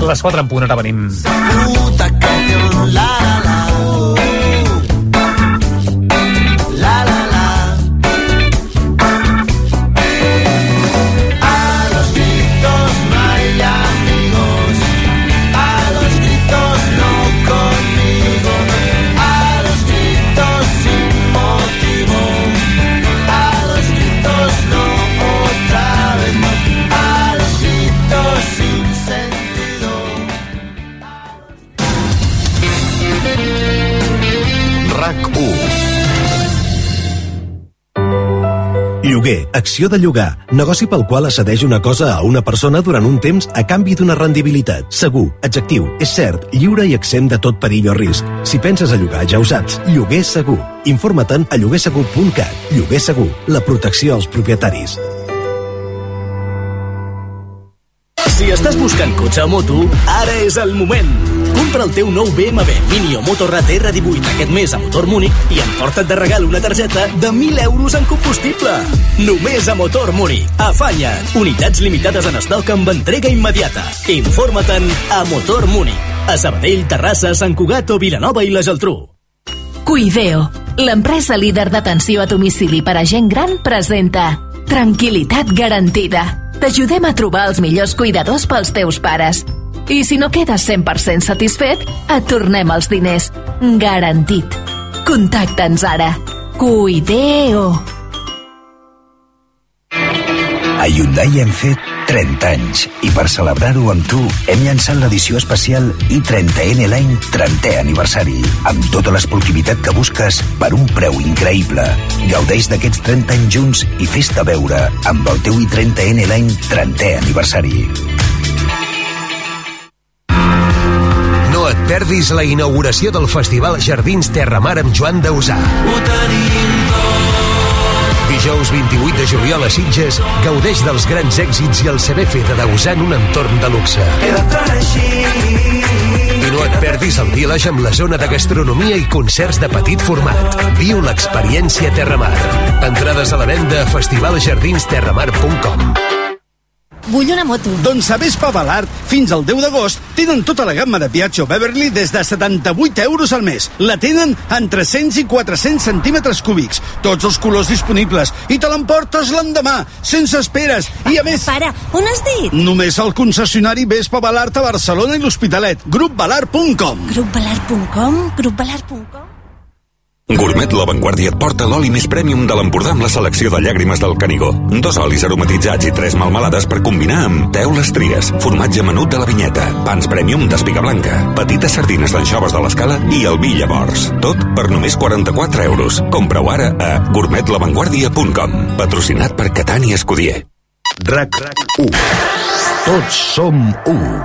Les 4 en punt, ara venim. Puta canción, la la la. La la la. A los gritos no hay amigos. A los gritos no conmigo. A los gritos sin motivo. A los gritos no otra vez no. A los gritos sin sentido. RAC1. Lloguer, acció de llogar, negoci pel qual accedeix una cosa a una persona durant un temps a canvi d'una rendibilitat. Segur, adjectiu, és cert, lliure i exempt de tot perill o risc. Si penses a llogar, ja ho saps, lloguer segur. Informa-te'n a lloguersegur.cat. Lloguer segur, la protecció als propietaris. Si estàs buscant cotxe o moto, ara és el moment. Compra el teu nou BMW Mini o Motorrad R18 aquest mes a Motor Múnich i emporta't de regal una targeta de 1.000 euros en combustible. Només a Motor Múnich. Afanya't. Unitats limitades en estoc amb entrega immediata. Informa-te'n a Motor Múnich. A Sabadell, Terrassa, Sant Cugat o Vilanova i la Geltrú. Cuideo, l'empresa líder d'atenció a domicili per a gent gran, presenta Tranquilitat garantida. T'ajudem a trobar els millors cuidadors pels teus pares. I si no quedes 100% satisfet, et tornem els diners. Garantit. Contacta'ns ara. Cuideo. A Hyundai hem fet 30 anys i per celebrar-ho amb tu hem llançat l'edició especial i30N Line 30è aniversari amb tota l'esportivitat que busques per un preu increïble. Gaudeix d'aquests 30 anys junts i fes-te veure amb el teu i30N Line 30è aniversari. No et perdis la inauguració del Festival Jardins Terramar amb Joan Dausà. Dijous 28 de juliol a Sitges, gaudeix dels grans èxits i el saber fer de Dausà en un entorn de luxe. I no et perdis el village amb la zona de gastronomia i concerts de petit format. Viu l'experiència Terramar. Entrades a la venda a festivaljardinesterramar.com. Vull una moto. Doncs a Vespa Balart, fins al 10 d'agost, tenen tota la gamma de Piaggio Beverly des de 78 euros al mes. La tenen en 300 i 400 centímetres cúbics. Tots els colors disponibles. I te l'emportes l'endemà, sense esperes. I a més... Para, on has dit? Només al concessionari Vespa Balart a Barcelona i l'Hospitalet. Grupbalart.com. Grupbalart.com? Grupbalart.com? Gourmet La Vanguardia et porta l'oli més prèmium de l'Empordà amb la selecció de llàgrimes del Canigó. 2 olis aromatitzats i 3 melmelades per combinar amb teules tries, formatge menut de la Vinyeta, pans prèmium d'espiga blanca, petites sardines d'anxoves de l'Escala i el vi llavors. Tot per només 44 euros. Compra-ho ara a gourmetlavanguardia.com. Patrocinat per Catània Escudier. RAC1. Tots som 1.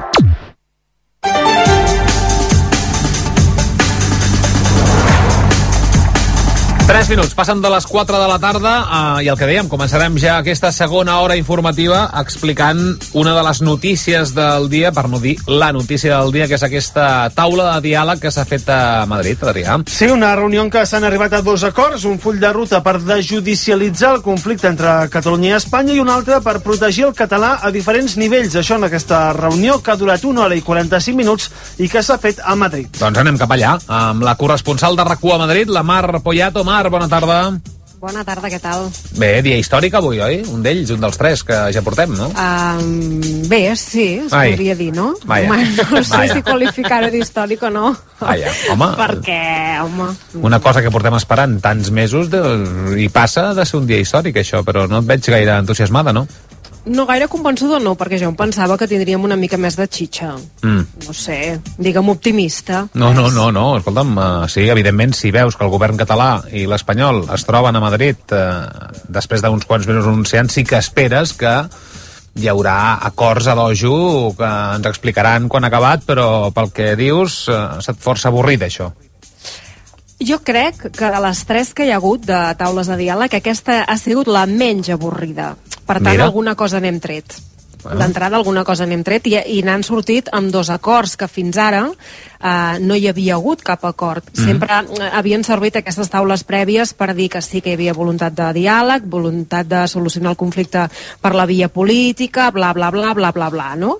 3 minuts, passen de les 4 de la tarda i el que dèiem, començarem ja aquesta segona hora informativa explicant una de les notícies del dia, per no dir la notícia del dia, que és aquesta taula de diàleg que s'ha fet a Madrid, Adrià. Sí, una reunió en què s'han arribat a 2 acords, un full de ruta per desjudicialitzar el conflicte entre Catalunya i Espanya i un altre per protegir el català a diferents nivells. Això en aquesta reunió que ha durat 1 hora i 45 minuts i que s'ha fet a Madrid. Doncs anem cap allà, amb la corresponsal de RAC1 a Madrid, la Mar Poyato. Mar, bona tarda. Bona tarda, què tal? Bé, dia històric avui, oi? Un d'ells, un dels 3 que ja portem, no? Bé, sí, es podria dir, no? Vaja. No sé si qualificar-ho d'històric o no. Vaja, home. Perquè, home... Una cosa que portem esperant tants mesos i passa de ser un dia històric, això, però no et veig gaire entusiasmada, no? No gaire convençuda, no, perquè jo em pensava que tindríem una mica més de xitxa. No sé, digue'm optimista. No, escolta'm, sí, evidentment, si veus que el govern català i l'espanyol es troben a Madrid després d'uns quants mesos anunciant, sí que esperes que hi haurà acords a dojo que ens explicaran quan ha acabat, però pel que dius, se't força avorrit, això. Jo crec que de les 3 que hi ha hagut de taules de diàleg, aquesta ha sigut la menys avorrida. Per tant, alguna cosa n'hem tret. D'entrada alguna cosa n'hem tret i n'han sortit amb 2 acords que fins ara no hi havia hagut cap acord. Sempre havien servit aquestes taules prèvies per dir que sí que hi havia voluntat de diàleg, voluntat de solucionar el conflicte per la via política, bla, bla, bla, bla, bla, bla, no?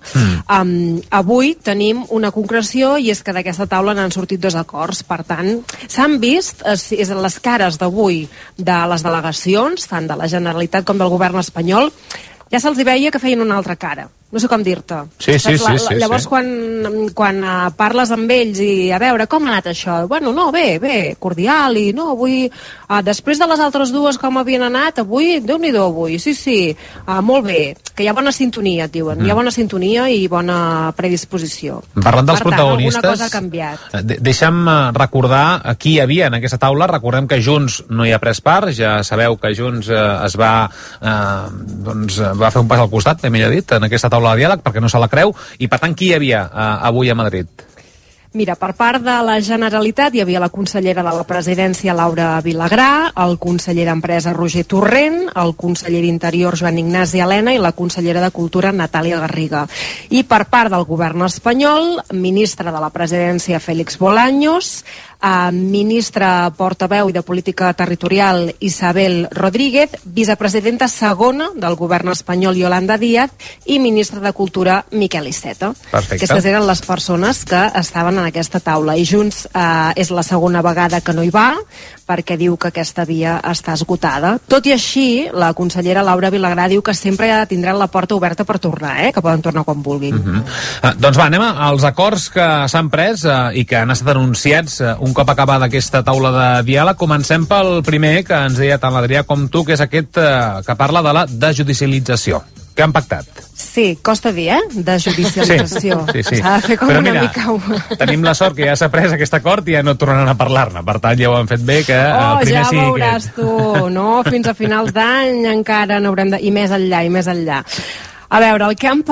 Avui tenim una concreció i és que d'aquesta taula n'han sortit 2 acords. Per tant, s'han vist les cares d'avui de les delegacions, tant de la Generalitat com del govern espanyol, ja se'ls veia que feien una altra cara. No sé com dir-te. Sí. Llavors, quan parles amb ells i a veure, com ha anat això? Bueno, no, bé, cordial, i no, avui, després de les altres 2 com havien anat, avui, Déu-n'hi-do avui, sí, molt bé, que hi ha bona sintonia, et diuen, hi ha bona sintonia i bona predisposició. Parlant dels protagonistes, alguna cosa ha canviat. Deixa'm recordar qui hi havia en aquesta taula. Recordem que Junts no hi ha pres part, ja sabeu que Junts es va fer un pas al costat, millor dit, en aquesta taula de diàleg, perquè no se la creu, i per tant qui hi havia avui a Madrid? Mira, per part de la Generalitat hi havia la consellera de la Presidència, Laura Vilagrà, el conseller d'Empresa, Roger Torrent, el conseller d'Interior, Joan Ignasi Elena, i la consellera de Cultura, Natàlia Garriga. I per part del govern espanyol, ministre de la Presidència, Félix Bolaños, ministre portaveu i de Política Territorial, Isabel Rodríguez, vicepresidenta segona del govern espanyol, Yolanda Díaz, i ministre de Cultura, Miquel Iceta. Perfecte. Aquestes eren les persones que estaven en aquesta taula. I Junts és la segona vegada que no hi va, perquè diu que aquesta via està esgotada. Tot i així, la consellera Laura Vilagrà diu que sempre tindran la porta oberta per tornar, que poden tornar quan vulguin. Doncs va, anem als acords que s'han pres i que han estat anunciats un cop acabada aquesta taula de diàleg. Comencem pel primer, que ens deia tant l'Adrià com tu, que és aquest que parla de la desjudicialització. Què han pactat? Sí, costa dir, desjudicialització. Sí. S'ha de fer com però una mira, mica... tenim la sort que ja s'ha pres aquest acord i ja no tornaran a parlar-ne. Per tant, ja ho han fet bé, que primer ja sigui veuràs tu, no? Fins a finals d'any encara n'haurem de... I més enllà. A veure, el que han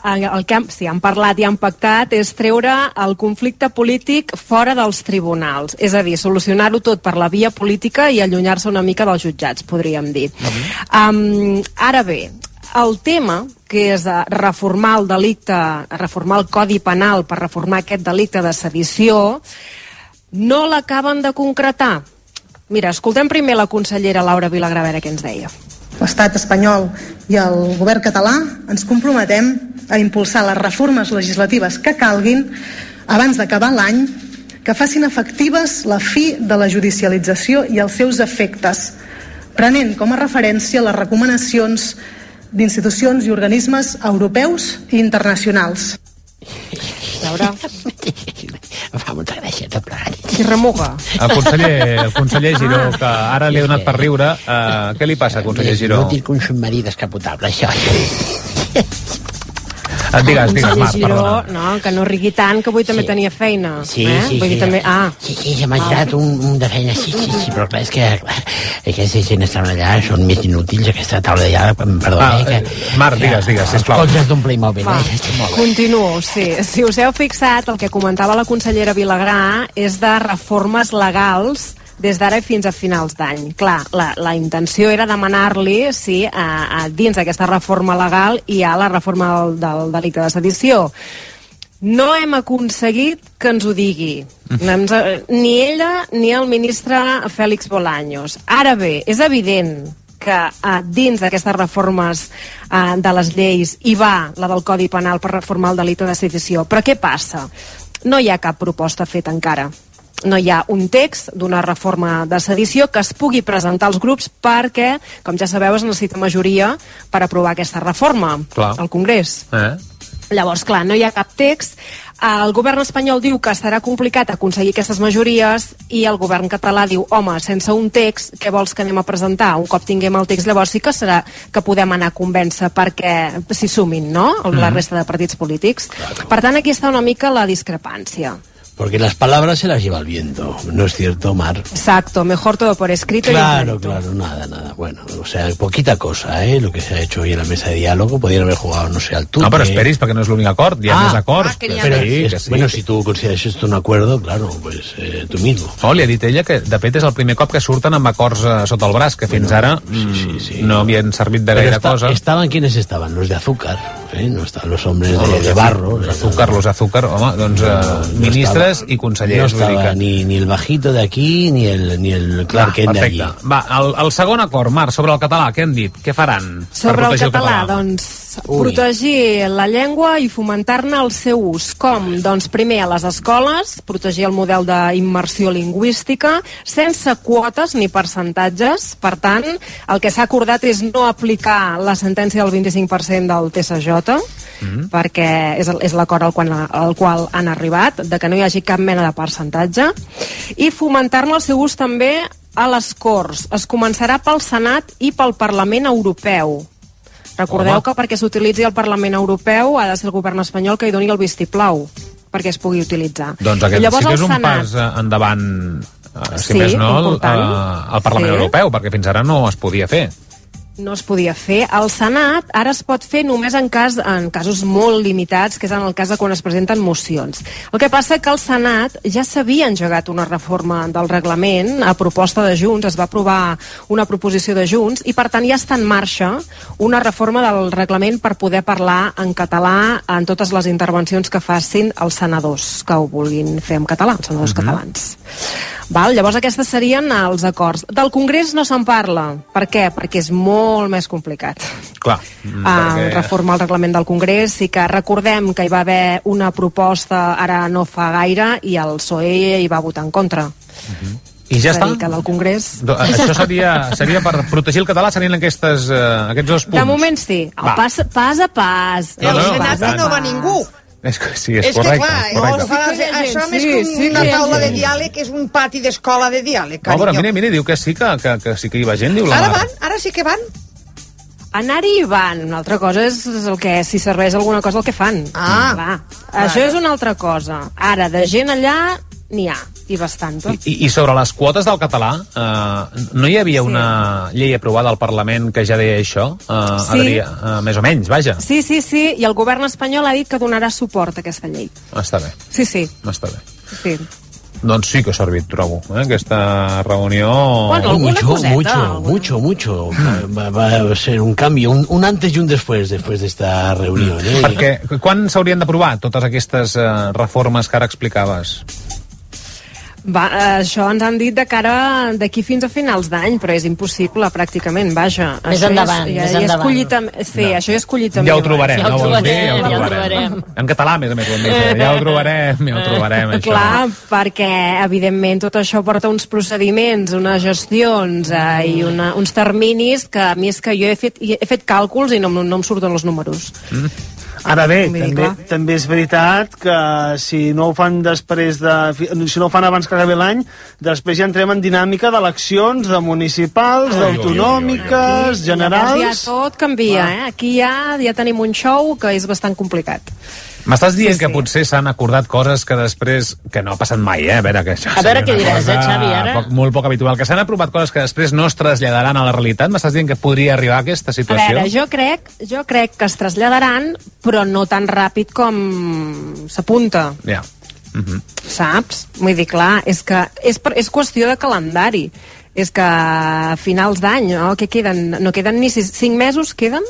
parlat i han pactat és treure el conflicte polític fora dels tribunals. És a dir, solucionar-ho tot per la via política i allunyar-se una mica dels jutjats, podríem dir. Ara bé, el tema, que és reformar el delicte, reformar el Codi Penal per reformar aquest delicte de sedició, no l'acaben de concretar. Mira, escoltem primer la consellera Laura Vilagrà a veure què ens deia. L'Estat espanyol i el govern català ens comprometem a impulsar les reformes legislatives que calguin abans d'acabar l'any, que facin efectives la fi de la judicialització i els seus efectes, prenent com a referència les recomanacions d'institucions i organismes europeus i internacionals. Laura. Em fa molta gràcia tot plegat. Qui remuga? El conseller Giró, que ara li ha donat per riure. Què li passa, conseller Giró? No tinc un submarí descapotable, això. Digues, Marc, Giró, perdona. no, que no rigui tant, que avui també tenia feina. Sí. També... Sí, ja m'ha ajudat un de feina, sí, però clar, és que aquesta gent estan allà, són més inútils, aquesta taula d'allà, perdona. Marc, digues, sisplau. Els cotxes d'un Playmobil, Continuo, sí. Si us heu fixat, el que comentava la consellera Vilagrà és de reformes legals des d'ara fins a finals d'any. Clar, la intenció era demanar-li si dins d'aquesta reforma legal hi ha la reforma del delicte de sedició. No hem aconseguit que ens ho digui. Ni ella ni el ministre Félix Bolaños. Ara bé, és evident que dins d'aquestes reformes de les lleis hi va la del Codi Penal per reformar el delicte de sedició. Però què passa? No hi ha cap proposta feta encara. No hi ha un text d'una reforma de sedició que es pugui presentar als grups perquè, com ja sabeu, es necessita majoria per aprovar aquesta reforma al Congrés. Llavors, clar, no hi ha cap text. El govern espanyol diu que estarà complicat aconseguir aquestes majories i el govern català diu, home, sense un text, què vols que anem a presentar? Un cop tinguem el text, llavors sí que serà que podem anar a convèncer perquè s'hi sumin, no?, la resta de partits polítics. Per tant, aquí està una mica la discrepància. Porque las palabras se las lleva el viento, ¿no es cierto, Mar? Exacto, mejor todo por escrito. Claro, nada. Bueno, o sea, poquita cosa, lo que se ha hecho hoy en la mesa de diálogo. Podrían haber jugado, no sé, al tute. No, pero esperis, perquè no és l'únic acord, hi ha més acords. Pero bueno, si tú consideras esto un acuerdo, claro, pues tú mismo. Li ha dit ella que, de fet, és el primer cop que surten amb acords sota el braç, que fins ara no havien servit de gaire cosa. ¿Estaban quiénes estaban? Los de azúcar. no están los hombres de barro. Los azúcar, home, doncs ministres i consellers. No estava ni el bajito d'aquí ni el Clark Kent d'allí. Va, el segon acord, Marc, sobre el català, què han dit? Què faran sobre el català? Doncs protegir la llengua i fomentar-ne el seu ús. Com? Doncs primer a les escoles, protegir el model d'immersió lingüística, sense quotes ni percentatges. Per tant, el que s'ha acordat és no aplicar la sentència del 25% del TSJ, perquè és l'acord al qual han arribat, de que no hi hagi cap mena de percentatge, i fomentar-ne el seu ús també a les Corts. Es començarà pel Senat i pel Parlament Europeu. Recordeu que perquè s'utilitzi el Parlament Europeu ha de ser el govern espanyol que hi doni el vistiplau perquè es pugui utilitzar. Doncs aquest sí que és un pas endavant, si més no, al Parlament Europeu, perquè fins ara no es podia fer. No es podia fer. Al Senat ara es pot fer només en casos molt limitats, que és en el cas de quan es presenten mocions. El que passa que al Senat ja s'havia engegat una reforma del reglament a proposta de Junts, es va aprovar una proposició de Junts i per tant ja està en marxa una reforma del reglament per poder parlar en català en totes les intervencions que facin els senadors que ho vulguin fer en català, els senadors catalans. Llavors aquestes serien els acords. Del Congrés no se'n parla. Per què? Perquè és molt més complicat. Clar. Reformar el reglament del Congrés. Sí que recordem que hi va haver una proposta ara no fa gaire i el PSOE hi va votar en contra. I ja està? Que del Congrés... Això seria per protegir el català, serien aquests dos punts. De moment sí. Pas a pas. El Senat no va ningú. Sí, és correcte. Això més que una taula de diàleg és un pati d'escola de diàleg, carinyo. No, però mira, diu que sí que hi va gent, diu la Mar. Ara sí que van. Anar-hi van. Una altra cosa és el que, si serveix alguna cosa, el que fan. Això és una altra cosa. Ara, de gent allà, n'hi ha. I bastanta. I sobre les quotes del català, no hi havia una llei aprovada al Parlament que ja deia això? Més o menys, vaja. Sí, i el govern espanyol ha dit que donarà suport a aquesta llei. Està bé. Sí. Està bé. Sí. Doncs sí que ha servit, trobo, aquesta reunió... Bueno, alguna coseta. Mucho. Va a ser un cambio, un antes y un después d'esta reunió. Perquè quan s'haurien d'aprovar totes aquestes reformes que ara explicaves? Això ens han dit de cara d'aquí fins a finals d'any, però és impossible pràcticament, vaja. Més endavant. Sí, això ja és escollit també. Ja ho trobarem, no vols dir? Ja ho trobarem. En català, a més, ho hem dit. Ja ho trobarem, això. Clar, perquè, evidentment, tot això porta uns procediments, unes gestions i uns terminis que a mi és que jo he fet càlculs i no em surten els números. Ara bé, també és veritat que si no ho fan si no ho fan abans que acabi l'any, després ja entrem en dinàmica d'eleccions, de municipals, d'autonòmiques, generals... Ja tot canvia, Aquí ja tenim un show que és bastant complicat. M'estàs dient que potser s'han acordat coses que després... que no ha passat mai, A veure què diràs, Xavi, ara? Molt poc habitual. Que s'han aprovat coses que després no es traslladaran a la realitat. M'estàs dient que podria arribar a aquesta situació? A veure, jo crec que es traslladaran, però no tan ràpid com s'apunta. Ja. Saps? Vull dir, clar, és qüestió de calendari. És que a finals d'any, no? Què queden? No queden ni 5 mesos, queden?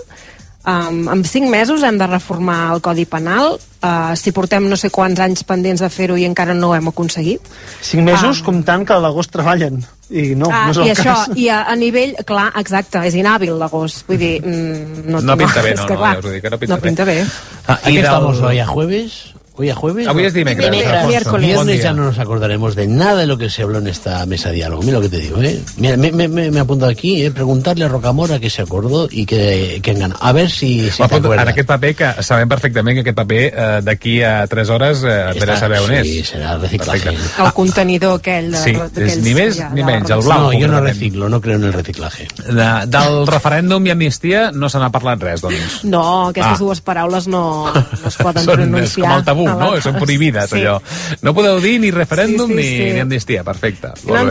En 5 mesos hem de reformar el Codi Penal. Si portem no sé quants anys pendents de fer-ho i encara no ho hem aconseguit. 5 mesos comptant que a l'agost treballen. I no és el cas. I a nivell, clar, exacte, és inhàbil l'agost. Vull dir, no pinta bé, ja us ho dic, no pinta bé. Aquí estamos hoy a jueves. ¿Hoy a jueves? Hoy es miércoles. Viernes ya no nos acordaremos de nada de lo que se habló en esta mesa de diálogo. Mira lo que te digo, Mira, me he apuntado aquí, preguntarle a Rocamora qué se acordó y qué han ganado. A ver si en aquest paper, que sabem perfectament que aquest paper d'aquí a 3 hores verà saber on és. Sí, serà reciclaje. El contenidor aquell... Sí, ni més ni menys, el blau. No, jo no reciclo, no creo en el reciclaje. Del referèndum i amnistia no se n'ha parlat res, doncs. No, aquestes dues paraules no es poden pronunciar. És com el tabú, no? Són prohibides, allò. No podeu dir ni referèndum ni amnistia, perfecte.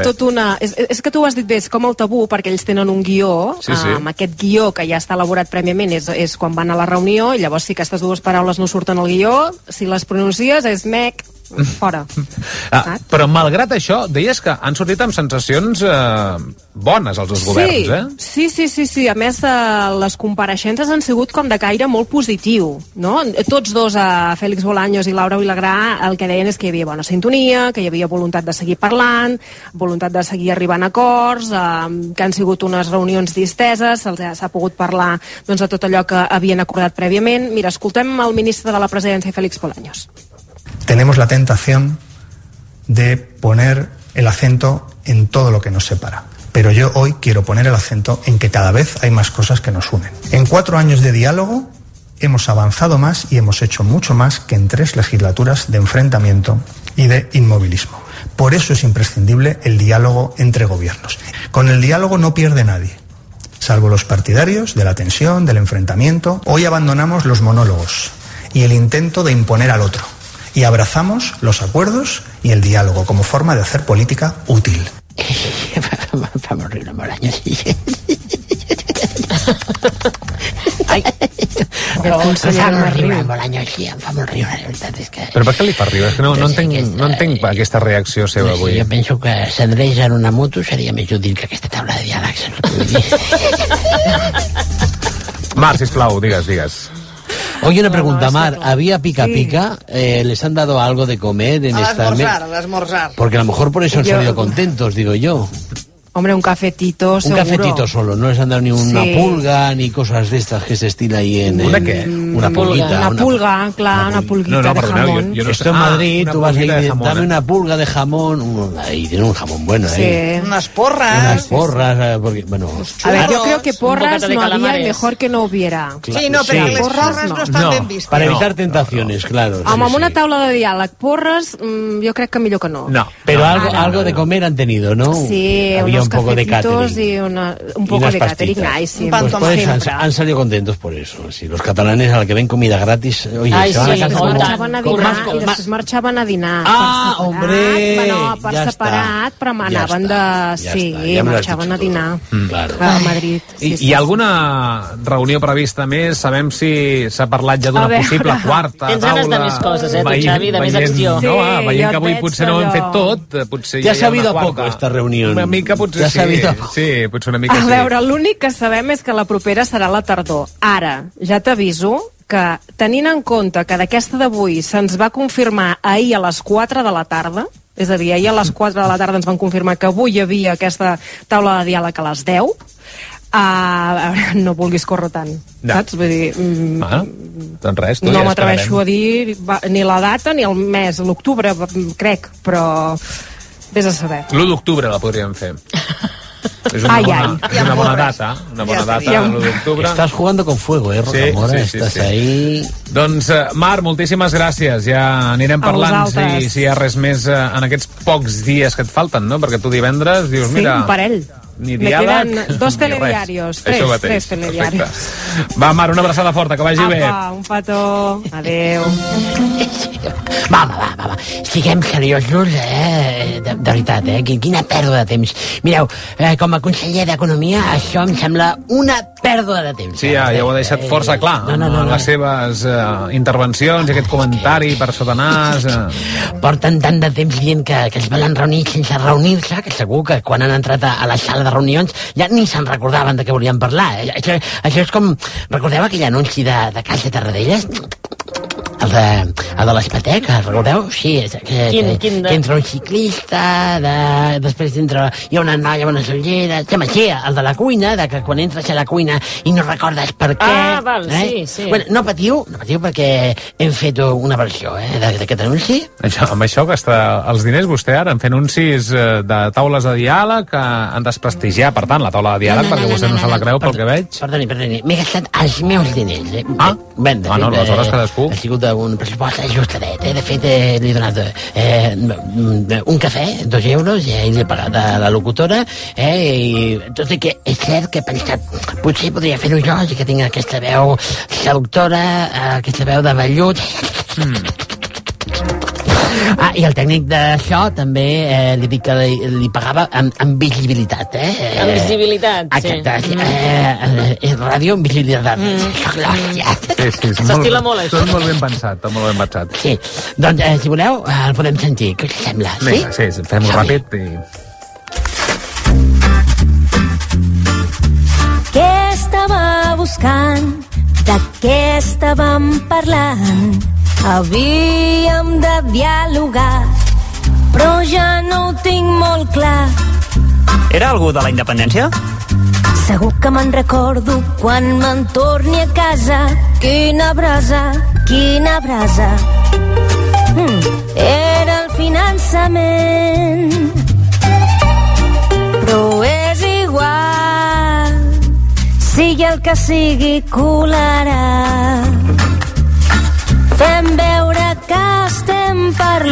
És que tu ho has dit bé, és com el tabú, perquè ells tenen un guió, aquest guió que ja està elaborat prèviament és quan van a la reunió, i llavors si aquestes dues paraules no surten al guió, si les pronuncies és mec, fora. Però malgrat això, deies que han sortit amb sensacions bones els dos governs, Sí. A més, les compareixences han sigut com de caire molt positiu, no? Tots dos, Félix Bolaños i Laura Vilagrà, el que deien és que hi havia bona sintonia, que hi havia voluntat de seguir parlant, voluntat de seguir arribant a acords, que han sigut unes reunions disteses, s'ha pogut parlar doncs, de tot allò que havien acordat prèviament. Mira, escoltem el ministre de la Presidència, Félix Bolaños. Tenemos la tentación de poner el acento en todo lo que nos separa. Pero yo hoy quiero poner el acento en que cada vez hay más cosas que nos unen. En 4 años de diálogo hemos avanzado más y hemos hecho mucho más que en 3 legislaturas de enfrentamiento y de inmovilismo. Por eso es imprescindible el diálogo entre gobiernos. Con el diálogo no pierde nadie, salvo los partidarios de la tensión, del enfrentamiento. Hoy abandonamos los monólogos y el intento de imponer al otro y abrazamos los acuerdos y el diálogo como forma de hacer política útil. Fa molt riure, Bolaños. Ai, Bolaños, sí, em fa molt riure, la veritat és que... Però per què li fa riure? És que no entenc aquesta reacció seva avui. Jo penso que s'endreix en una moto seria més útil que aquesta taula de diàleg, saps què vull dir? Mar, sisplau, digues. Oye, una pregunta, Mar, ¿había pica-pica? ¿Les han dado algo de comer en esta mesa? Al almorzar. Porque a lo mejor por eso han salido contentos, digo yo. Hombre, un cafetito, seguro. Un cafetito solo, no les han dado ni una pulga, ni cosas de estas que se estila ahí en... ¿Una qué? Una pulguita. Una pulga, claro, una pulguita de jamón. Yo no sé. Esto en Madrid, tú vas a ir, dame una pulga de jamón, ahí tiene un jamón bueno, sí. Unas porras. Porque, bueno... A ver, yo creo que porras no había y mejor que no hubiera. Sí, no, pero las porras no estan ben vistes. Para evitar tentaciones, claro. Amb una taula de diàleg, porres, jo crec que millor que no. No, pero algo de comer han tenido, ¿no? Sí, había un poco de catering. Y un poco de catering, ay, sí. Pues han salido contentos por eso. Si los catalanes, a la que ven comida gratis, oye, ay, se van sí, a casa marxaven a dinar i després marxaven a dinar. Ah, hombre! Per separat, però anaven de... Sí, marxaven a dinar a Madrid. Hi ha alguna reunió prevista més? Sabem si s'ha parlat ja d'una possible quarta taula. Tens ganes de més coses, tu, Xavi, de més acció. Veient que avui potser no ho hem fet tot, potser ja ha sabido a poco esta reunión. Una mica potser sí, potser una mica sí. A veure, l'únic que sabem és que la propera serà la tardor. Ara, ja t'aviso que, tenint en compte que d'aquesta d'avui se'ns va confirmar ahir a les 4 de la tarda, és a dir, ahir a les 4 de la tarda ens van confirmar que avui hi havia aquesta taula de diàleg a les 10, no vulguis córrer tant, saps? Vull dir... doncs res, no m'atreveixo a dir ni la data ni el mes, l'octubre, crec, però... Vés a saber. L'1 d'octubre la podríem fer. És una bona data, l'1 d'octubre. Estàs jugando con fuego, Rocamora? Estàs ahí... Doncs, Mar, moltíssimes gràcies. Ja anirem parlant si hi ha res més en aquests pocs dies que et falten, no? Perquè tu divendres dius, mira... Sí, un parell. Ni diàleg, me quedan 2 telediarios, 3 telediarios. Va, Mar, una abraçada forta, que vagi bé. Un petó, adeu. Va, siguem seriosos, de veritat, quina pèrdua de temps. Mireu, com a conseller d'Economia, això em sembla una pèrdua de temps. Sí, ja ho ha deixat força clar, les seves intervencions i aquest comentari per sota nas. Porten tant de temps dient que es volen reunir sense reunir-se, que segur que quan han entrat a la sala de reunions ja ni se'n recordaven de què volien parlar. Això és com... Recordeu aquell anunci de Caixa Tarradellas? El de l'Espatec, recordeu? Sí, que entra un ciclista, després entra... Hi ha una noia amb una sollera... Sí, el de la cuina, que quan entres a la cuina i no recordes per què... Ah, val, sí. Bueno, no patiu perquè hem fet una versió d'aquest anunci. Amb això gasta els diners vostè ara en fer anuncis de taules de diàleg que han desprestigiar, per tant, la taula de diàleg, perquè vostè no se la creu pel que veig. Perdoni, m'he gastat els meus diners. Aleshores cadascú. Ha sigut un pressupost ajustadet, De fet, li he donat un cafè, 2 euros, i li he pagat a la locutora, i tot i que és cert que he pensat, potser podria fer-ho jo, ja que tinc aquesta veu seductora, aquesta veu de vellut. I el tècnic d'això també li dic que li pagava amb visibilitat, Amb visibilitat, sí. Exacte. Ràdio amb visibilitat. S'estila molt, això. Tot molt ben pensat, tot molt ben pensat. Sí, doncs, si voleu, el podem sentir. Què us sembla? Vinga, sí, fem-ho ràpid i... Què estava buscant? De què estàvem parlant? Havíem de dialogar, però ja no ho tinc molt clar. Era algú de la independència? Segur que me'n recordo quan me'n torni a casa. Quina brasa, quina brasa. Era el finançament. Però és igual, sigui el que sigui, colarà. Fem veure que estem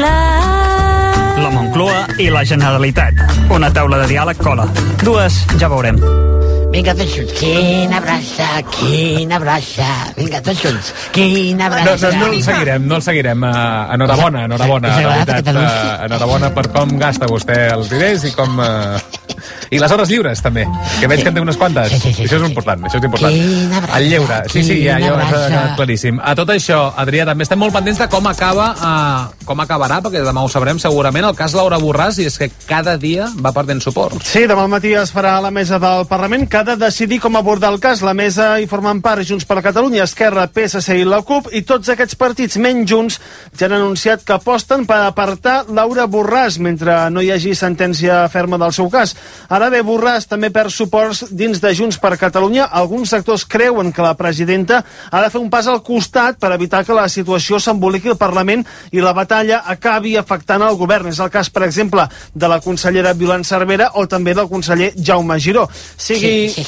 parlant. La Moncloa i la Generalitat. Una taula de diàleg cola. Dues, ja veurem. Vinga, tots junts. Quina brasa, quina brasa. Vinga, tots junts. Quina brasa. No el seguirem. Enhorabona, de veritat. Enhorabona per com gasta vostè els diners i com... I les hores lliures, també, que veig que en té unes quantes. Això és important, El lleure, ja ha quedat claríssim. A tot això, Adrià, també estem molt pendents de com acabarà, perquè demà ho sabrem segurament, el cas Laura Borràs, i és que cada dia va perdent suport. Sí, demà al matí es farà la mesa del Parlament, que ha de decidir com abordar el cas. La mesa hi formen part Junts per Catalunya, Esquerra, PSC i la CUP, i tots aquests partits, menys Junts, ja han anunciat que aposten per apartar Laura Borràs mentre no hi hagi sentència ferma del seu cas. Ara bé, Borràs també perd suports dins de Junts per Catalunya. Alguns sectors creuen que la presidenta ha de fer un pas al costat per evitar que la situació s'emboliqui al Parlament i la batalla acabi afectant el govern. És el cas, per exemple, de la consellera Violant Cervera o també del conseller Jaume Giró. Sí.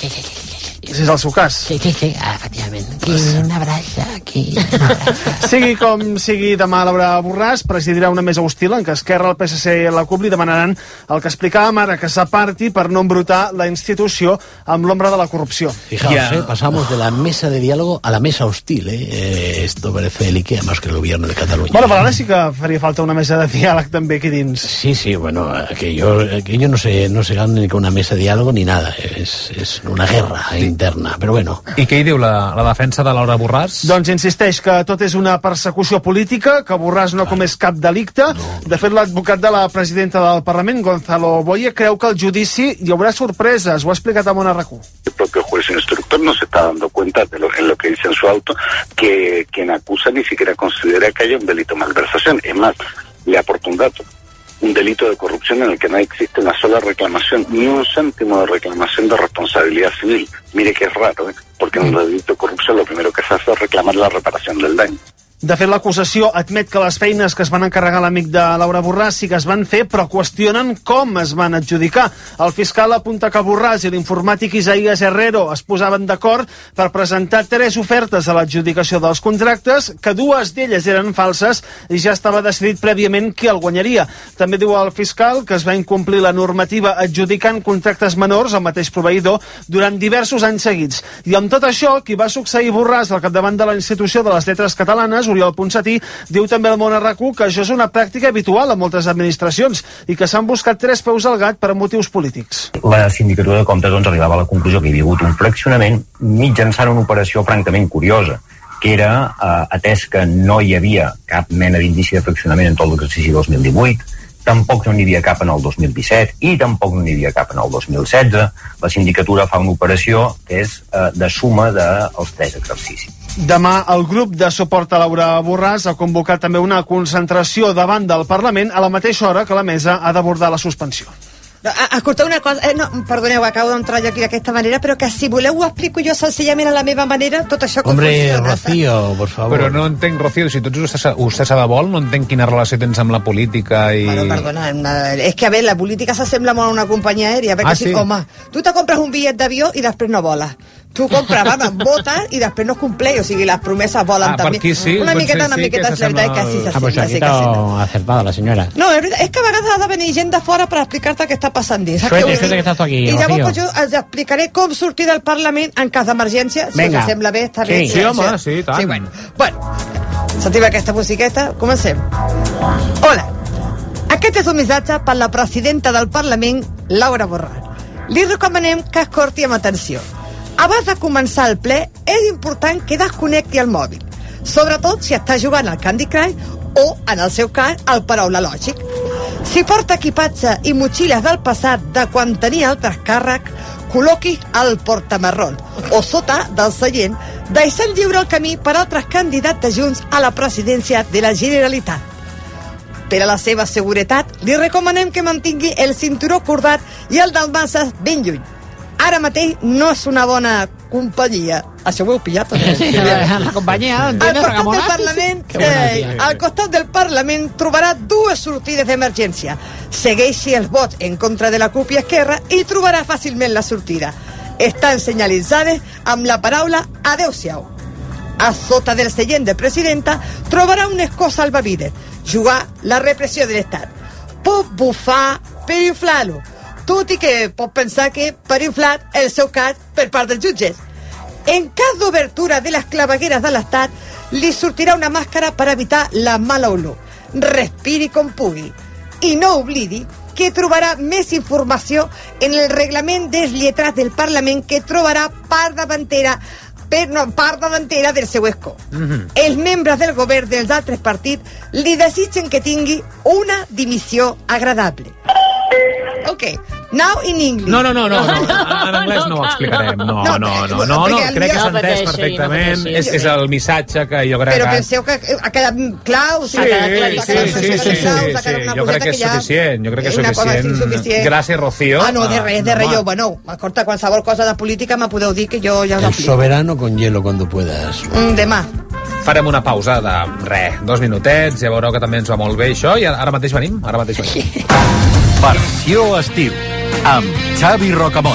Si és el seu cas. Sí, efectivament. Quina brasa, quina brasa. Sigui com sigui, demà Laura Borràs presidirà una mesa hostil en què Esquerra, el PSC i la CUP li demanaran el que explicàvem ara, que s'aparti per no embrutar la institució amb l'ombra de la corrupció. Fijaos, pasamos de la mesa de diálogo a la mesa hostil, Esto parece el IKEA más que el gobierno de Cataluña. Bueno, però ara sí que faria falta una mesa de diàleg també aquí dins. Sí, bueno, aquello no se gana ni con una mesa de diálogo ni nada, es una guerra interna, però bueno. I què hi diu la defensa de Laura Borràs? Doncs insisteix que tot és una persecució política, que Borràs no comés cap delicte. De fet, l'advocat de la presidenta del Parlament, Gonzalo Boye, creu que al judici hi haurà sorpreses. Ho ha explicat a Mona Racú. El propio juez instructor no se está dando cuenta en lo que dice en su auto, que quien acusa ni siquiera considera que haya un delito de malversación. Es más, le aporto un dato. Un delito de corrupción en el que no existe una sola reclamación, ni un céntimo de reclamación de responsabilidad civil. Mire que es raro, porque en un delito de corrupción lo primero que se hace es reclamar la reparación del daño. De fet, l'acusació admet que les feines que es van encarregar a l'amic de Laura Borràs sí que es van fer, però qüestionen com es van adjudicar. El fiscal apunta que Borràs i l'informàtic Isaías Herrero es posaven d'acord per presentar 3 ofertes a l'adjudicació dels contractes, que 2 d'elles eren falses i ja estava decidit prèviament qui el guanyaria. També diu el fiscal que es va incomplir la normativa adjudicant contractes menors al mateix proveïdor durant diversos anys seguits. I amb tot això, qui va succeir Borràs al capdavant de la Institució de les Lletres Catalanes, Oriol Ponsatí, diu també al Món RAC1 que això és una pràctica habitual a moltes administracions i que s'han buscat 3 peus al gat per motius polítics. La Sindicatura de Comptes arribava a la conclusió que hi havia hagut un fraccionament mitjançant una operació francament curiosa, que era, atès que no hi havia cap mena d'indici de fraccionament en tot l'exercici 2018, tampoc no n'hi havia cap en el 2017 i tampoc no n'hi havia cap en el 2016. La sindicatura fa una operació que és de suma dels 3 exercicis. Demà el grup de suport a Laura Borràs ha convocat també una concentració davant del Parlament a la mateixa hora que la mesa ha d'abordar la suspensió. Escolteu una cosa, perdoneu, acabo d'entrar jo aquí d'aquesta manera, però que si voleu ho explico jo senzillament a la meva manera, tot això com funciona. Rocío, por favor. Però no entenc, Rocío, si tu ets hostessa de vol, no entenc quina relació tens amb la política i... Bueno, perdona, és que a veure, la política s'assembla molt a una companyia aèria, perquè sí? Home, tu te compres un bitllet d'avió i després no voles. Tu compres, votes i després no compleix, o sigui, les promeses volen també. Per aquí sí, una miqueta, és veritat que sí s'assembla. Pues aquí está acertada la senyora. No, és que a vegades ha de venir gent de fora per explicar-te què està passant dins. Suerte que estàs tu aquí, I Rocío. llavors jo els explicaré com sortir del Parlament en cas d'emergència, si us sembla bé, està bé. Sí, home, sí, tant. Sí, bueno, sentim aquesta musiqueta, comencem. Hola. Aquest és un missatge per la presidenta del Parlament, Laura Borràs. Li recomanem que escolti amb atenció. Abans de començar el ple, és important que desconnecti el mòbil, sobretot si està jugant al Candy Crush o, en el seu cas, al Paraula Lògic. Si porta equipatge i motxilles del passat de quan tenia altres càrrecs, col·loqui al portamarrón o sota del seient, deixant lliure el camí per altres candidats de Junts a la presidència de la Generalitat. Per a la seva seguretat, li recomanem que mantingui el cinturó cordat i el del masses ben lluny. Ara mateix no és una bona companyia. Això ho heu pillat? Sí, la companyia. Al costat del Parlament trobarà dues sortides d'emergència. Segueixi els vots en contra de la CUP i Esquerra i trobarà fàcilment la sortida. Estan senyalitzades amb la paraula adeu-siau. A sota del seient de presidenta trobarà un escó salvavides, jugar la repressió de l'Estat. Pot bufar per inflar-lo, tot i que pot pensar que per inflat el seu cas per part dels jutges. En cas d'obertura de les clavegueres de l'Estat, li sortirà una màscara per evitar la mala olor. Respiri com pugui. I no oblidi que trobarà més informació en el reglament dels lletrats del Parlament, que trobarà part davantera del seu escó. Els membres del govern dels altres partits li desitgen que tingui una dimissió agradable. Ok, now in English. No, en anglès no ho explicarem. No, crec que s'ha entès perfectament. És el missatge que jo crec que... Però penseu que ha quedat clar? Sí, jo crec que és suficient. Jo crec que és suficient. Gràcies, Rocío. No, de res. Jo, bueno, escolta, qualsevol cosa de política me podeu dir que jo ja us explico. El soberano con hielo cuando puedas. Demà. Farem una pausa de 2 minutets, ja veureu que també ens va molt bé això, i ara mateix venim. Versió estiu, amb Xavi Rocamont.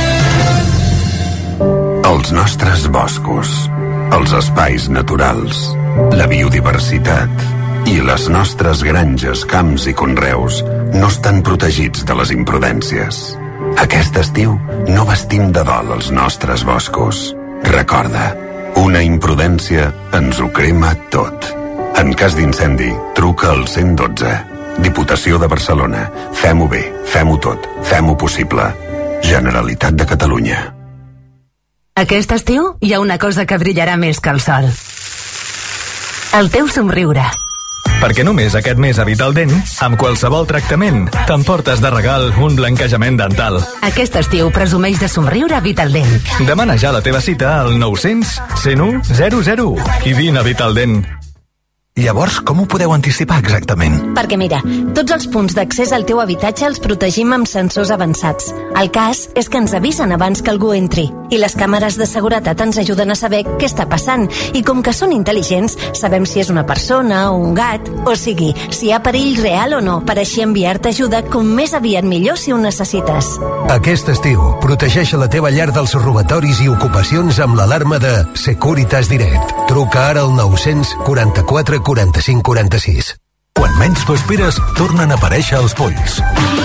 Els nostres boscos, els espais naturals, la biodiversitat i les nostres granges, camps i conreus no estan protegits de les imprudències. Aquest estiu no vestim de dol els nostres boscos. Recorda, una imprudència ens ho crema tot. En cas d'incendi, truca al 112. Diputació de Barcelona. Fem-ho bé, fem-ho tot, fem-ho possible. Generalitat de Catalunya. Aquest estiu hi ha una cosa que brillarà més que el sol. El teu somriure. Perquè només aquest mes a Vitaldent, amb qualsevol tractament, t'emportes de regal un blanquejament dental. Aquest estiu presumeix de somriure a Vitaldent. Demana ja la teva cita al 900 101 001 i vine a Vitaldent. Llavors, com ho podeu anticipar exactament? Perquè mira, tots els punts d'accés al teu habitatge els protegim amb sensors avançats. El cas és que ens avisen abans que algú entri. I les càmeres de seguretat ens ajuden a saber què està passant. I com que són intel·ligents, sabem si és una persona o un gat, o sigui, si hi ha perill real o no, per així enviar-te ajuda com més aviat millor si ho necessites. Aquest estiu, protegeix la teva llar dels robatoris i ocupacions amb l'alarma de Securitas Direct. Truca ara al 944 45 46. Quan menys t'ho esperes, tornen a aparèixer els polls.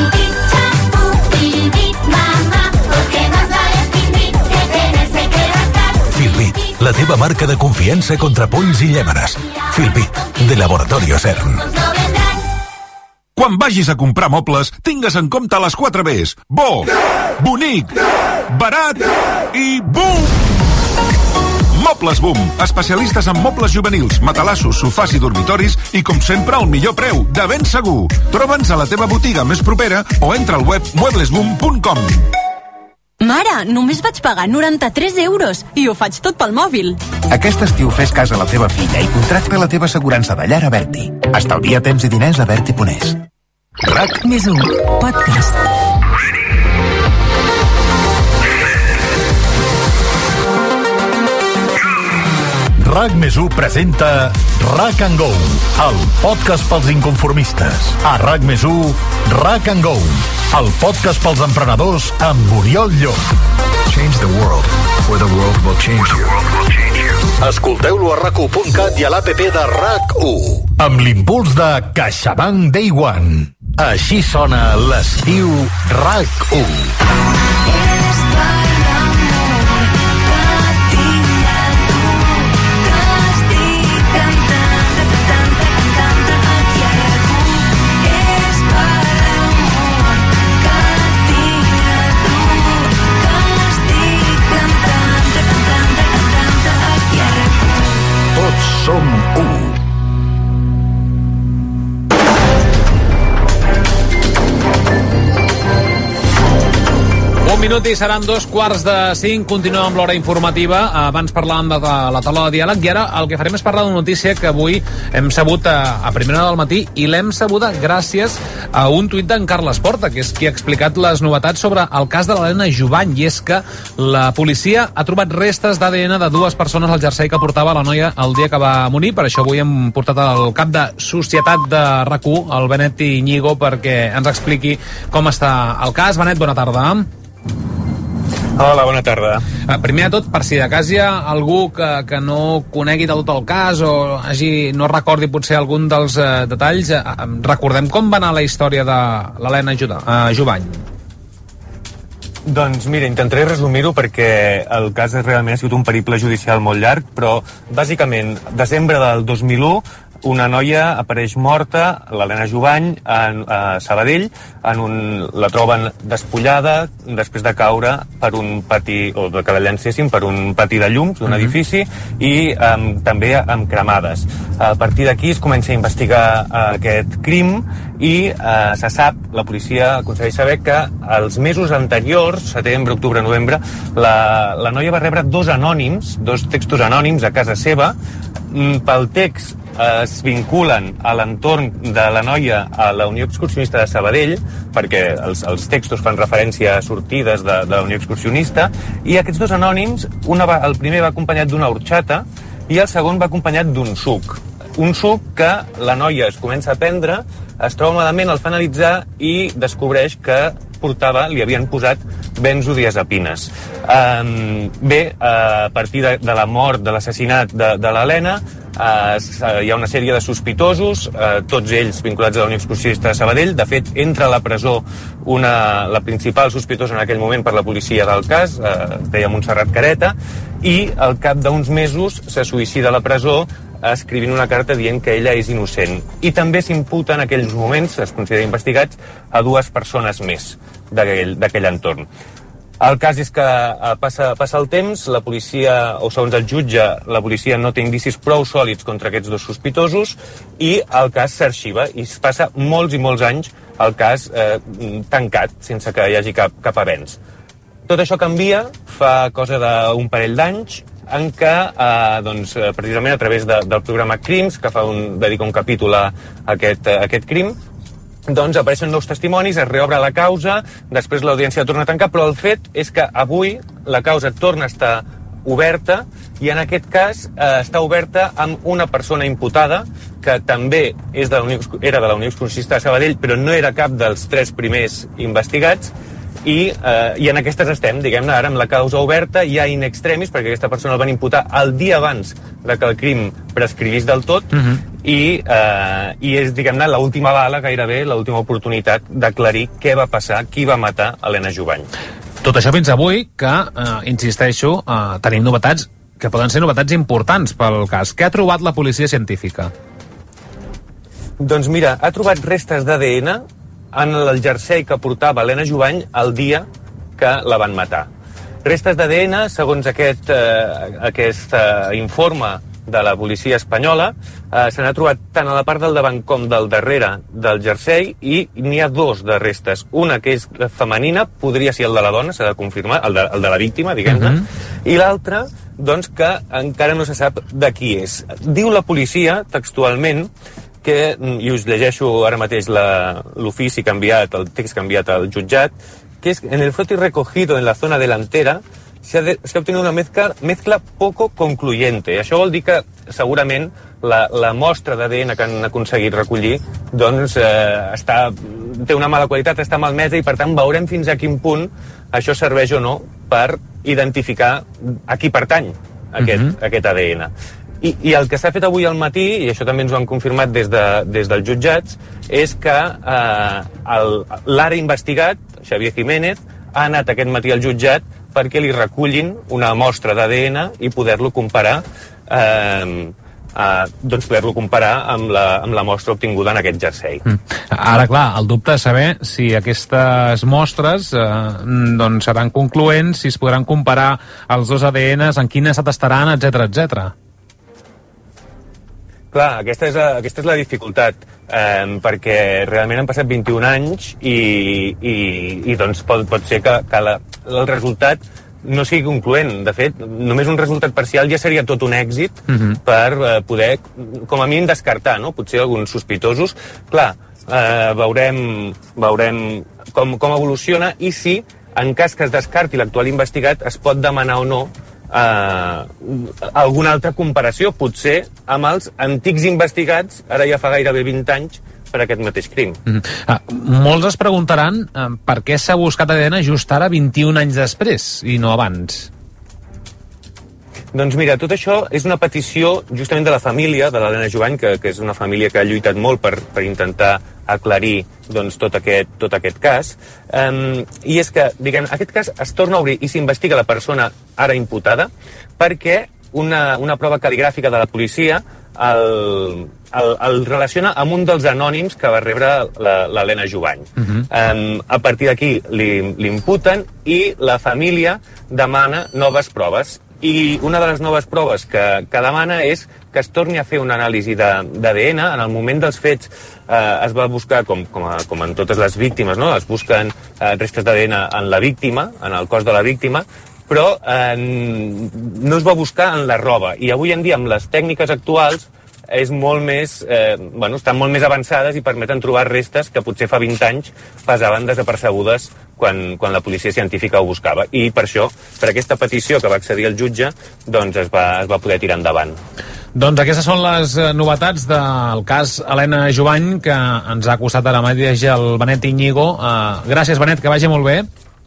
Filbit, la teva marca de confiança contra polls i llèmeres. Filbit, de Laboratorio CERN. Quan vagis a comprar mobles, tingues en compte les 4 Bs. Bo, bonic, barat i BOOM! Mobles Boom, especialistes en mobles juvenils, matalassos, sofàs i dormitoris i, com sempre, al millor preu, de ben segur. Troba'ns a la teva botiga més propera o entra al web mueblesboom.com. Mare, només vaig pagar 93 euros i ho faig tot pel mòbil. Aquest estiu fes cas a la teva filla i contracta la teva assegurança de llar a Berti. Estalvia temps i diners a Berti.es. RAC+1 Podcast. RAC+1 presenta RAC and Go, el podcast pels inconformistes. A RAC+1, RAC and Go, el podcast pels emprenedors amb Oriol Llop. Change the world, or the world will change you. Escolteu-lo a RAC1.cat i a l'APP de RAC1. Amb l'impuls de CaixaBank Day One. Així sona l'estiu RAC1. Un minut i seran 2:45. Continuem amb l'hora informativa. Abans parlàvem de la taula de diàleg i ara el que farem és parlar d'una notícia que avui hem sabut a primera hora del matí i l'hem sabuda gràcies a un tuit d'en Carles Porta, que és qui ha explicat les novetats sobre el cas de l'Helena Jubany, i és que la policia ha trobat restes d'ADN de 2 persones al jersei que portava la noia el dia que va morir. Per això avui hem portat el cap de Societat de RAC1, el Benet Iñigo, perquè ens expliqui com està el cas. Benet, bona tarda. Hola, bona tarda. Primer de tot, per si de cas hi ha algú que no conegui del tot el cas o no recordi potser algun dels detalls, recordem com va anar la història de l'Helena Jubany. Doncs mira, intentaré resumir-ho perquè el cas realment ha sigut un periple judicial molt llarg, però bàsicament, desembre del 2001, una noia apareix morta, l'Helena Jubany, a Sabadell, la troben despullada després de caure per un pati, o que la llancessin per un pati de llums d'un edifici, i també amb cremades. A partir d'aquí es comença a investigar aquest crim i se sap, la policia aconsegueix saber que els mesos anteriors, setembre, octubre, novembre, la noia va rebre 2 textos anònims a casa seva. Pel text es vinculen a l'entorn de la noia a la Unió Excursionista de Sabadell, perquè els textos fan referència a sortides de la Unió Excursionista, i aquests 2 anònims, el primer va acompanyat d'una horxata i el segon va acompanyat d'un suc. Un suc que la noia es comença a prendre, es troba malament, el fa analitzar i descobreix que li havien posat benzodiazepines. Bé, a partir de la mort, de l'assassinat de l'Helena, hi ha una sèrie de sospitosos, tots ells vinculats a la Unió Excursionista de Sabadell. De fet, entra a la presó la principal sospitosa en aquell moment per la policia del cas, es deia Montserrat Careta, i al cap d'uns mesos se suïcida a la presó escrivint una carta dient que ella és innocent. I també s'imputa en aquells moments, es considera investigats, a 2 persones més d'aquell entorn. El cas és que passa el temps, la policia, o segons el jutge, la policia no té indicis prou sòlids contra aquests 2 sospitosos i el cas s'arxiva i es passa molts i molts anys el cas tancat, sense que hi hagi cap avenç. Tot això canvia fa cosa d'un parell d'anys, en què, precisament a través del programa Crims, que dedica un capítol a aquest crim, apareixen nous testimonis, es reobre la causa, després l'audiència torna a tancar, però el fet és que avui la causa torna a estar oberta i en aquest cas està oberta amb una persona imputada que també era de la Unió Excursionista de Sabadell, però no era cap dels 3 primers investigats, i en aquestes estem, diguem-ne, ara amb la causa oberta, ja in extremis, perquè aquesta persona el van imputar el dia abans de que el crim prescrivís del tot, i és, diguem-ne, l'última bala, gairebé, l'última oportunitat d'aclarir què va passar, qui va matar Helena Jubany. Tot això fins avui, que, insisteixo, tenim novetats que poden ser novetats importants pel cas. Què ha trobat la policia científica? Doncs mira, ha trobat restes d'ADN en el jersei que portava Helena Jubany el dia que la van matar. Restes d'ADN, segons aquest informe de la policia espanyola, se n'ha trobat tant a la part del davant com del darrere del jersei i n'hi ha 2 de restes. Una que és femenina, podria ser el de la dona, s'ha de confirmar, el de la víctima, diguem-ne, i l'altra, doncs, que encara no se sap de qui és. Diu la policia, textualment, i us llegeixo ara mateix l'ofici que ha enviat, el text que ha enviat al jutjat, que és en el froti recogido en la zona delantera se ha obtenido una mezcla poco concluyente. Això vol dir que segurament la mostra d'ADN que han aconseguit recollir doncs té una mala qualitat, està malmesa i per tant veurem fins a quin punt això serveix o no per identificar a qui pertany aquest ADN. I el que s'ha fet avui al matí, i això també ens ho han confirmat des dels jutjats, és que l'ara investigat, Xavier Jiménez, ha anat aquest matí al jutjat perquè li recullin una mostra d'ADN i poder-lo comparar amb la mostra obtinguda en aquest jersei. Ara, clar, el dubte és saber si aquestes mostres seran concloents, si es podran comparar els 2 ADNs, en quin estat estaran, etc etc. Clar, aquesta és la dificultat, perquè realment han passat 21 anys i doncs pot ser que el resultat no sigui concloent. De fet, només un resultat parcial ja seria tot un èxit per poder, com a mínim, descartar, no? Potser alguns sospitosos. Clar, veurem com evoluciona i si, en cas que es descarti l'actual investigat, es pot demanar o no alguna altra comparació, potser amb els antics investigats, ara ja fa gairebé 20 anys, per aquest mateix crim. Molts es preguntaran per què s'ha buscat ADN just ara, 21 anys després, i no abans. Doncs mira, tot això és una petició justament de la família de l'Helena Jubany, que és una família que ha lluitat molt per intentar aclarir doncs, tot aquest cas. I és que, diguem, aquest cas es torna a obrir i s'investiga la persona ara imputada perquè una prova cal·ligràfica de la policia el relaciona amb un dels anònims que va rebre l'Helena Jubany. A partir d'aquí l'imputen i la família demana noves proves. I una de les noves proves que demana és que es torni a fer una anàlisi d'ADN. En el moment dels fets es va buscar, com en totes les víctimes, no? Es busquen restes d'ADN en la víctima, en el cos de la víctima, però no es va buscar en la roba. I avui en dia, amb les tècniques actuals, és molt més, estan molt més avançades i permeten trobar restes que potser fa 20 anys passaven desapercebudes quan la policia científica ho buscava. I per això, per aquesta petició que va accedir el jutge, doncs es va poder tirar endavant. Doncs aquestes són les novetats del cas Helena Jubany, que ens ha acostat ara mateix el Benet Iñigo. Gràcies, Benet, que vagi molt bé.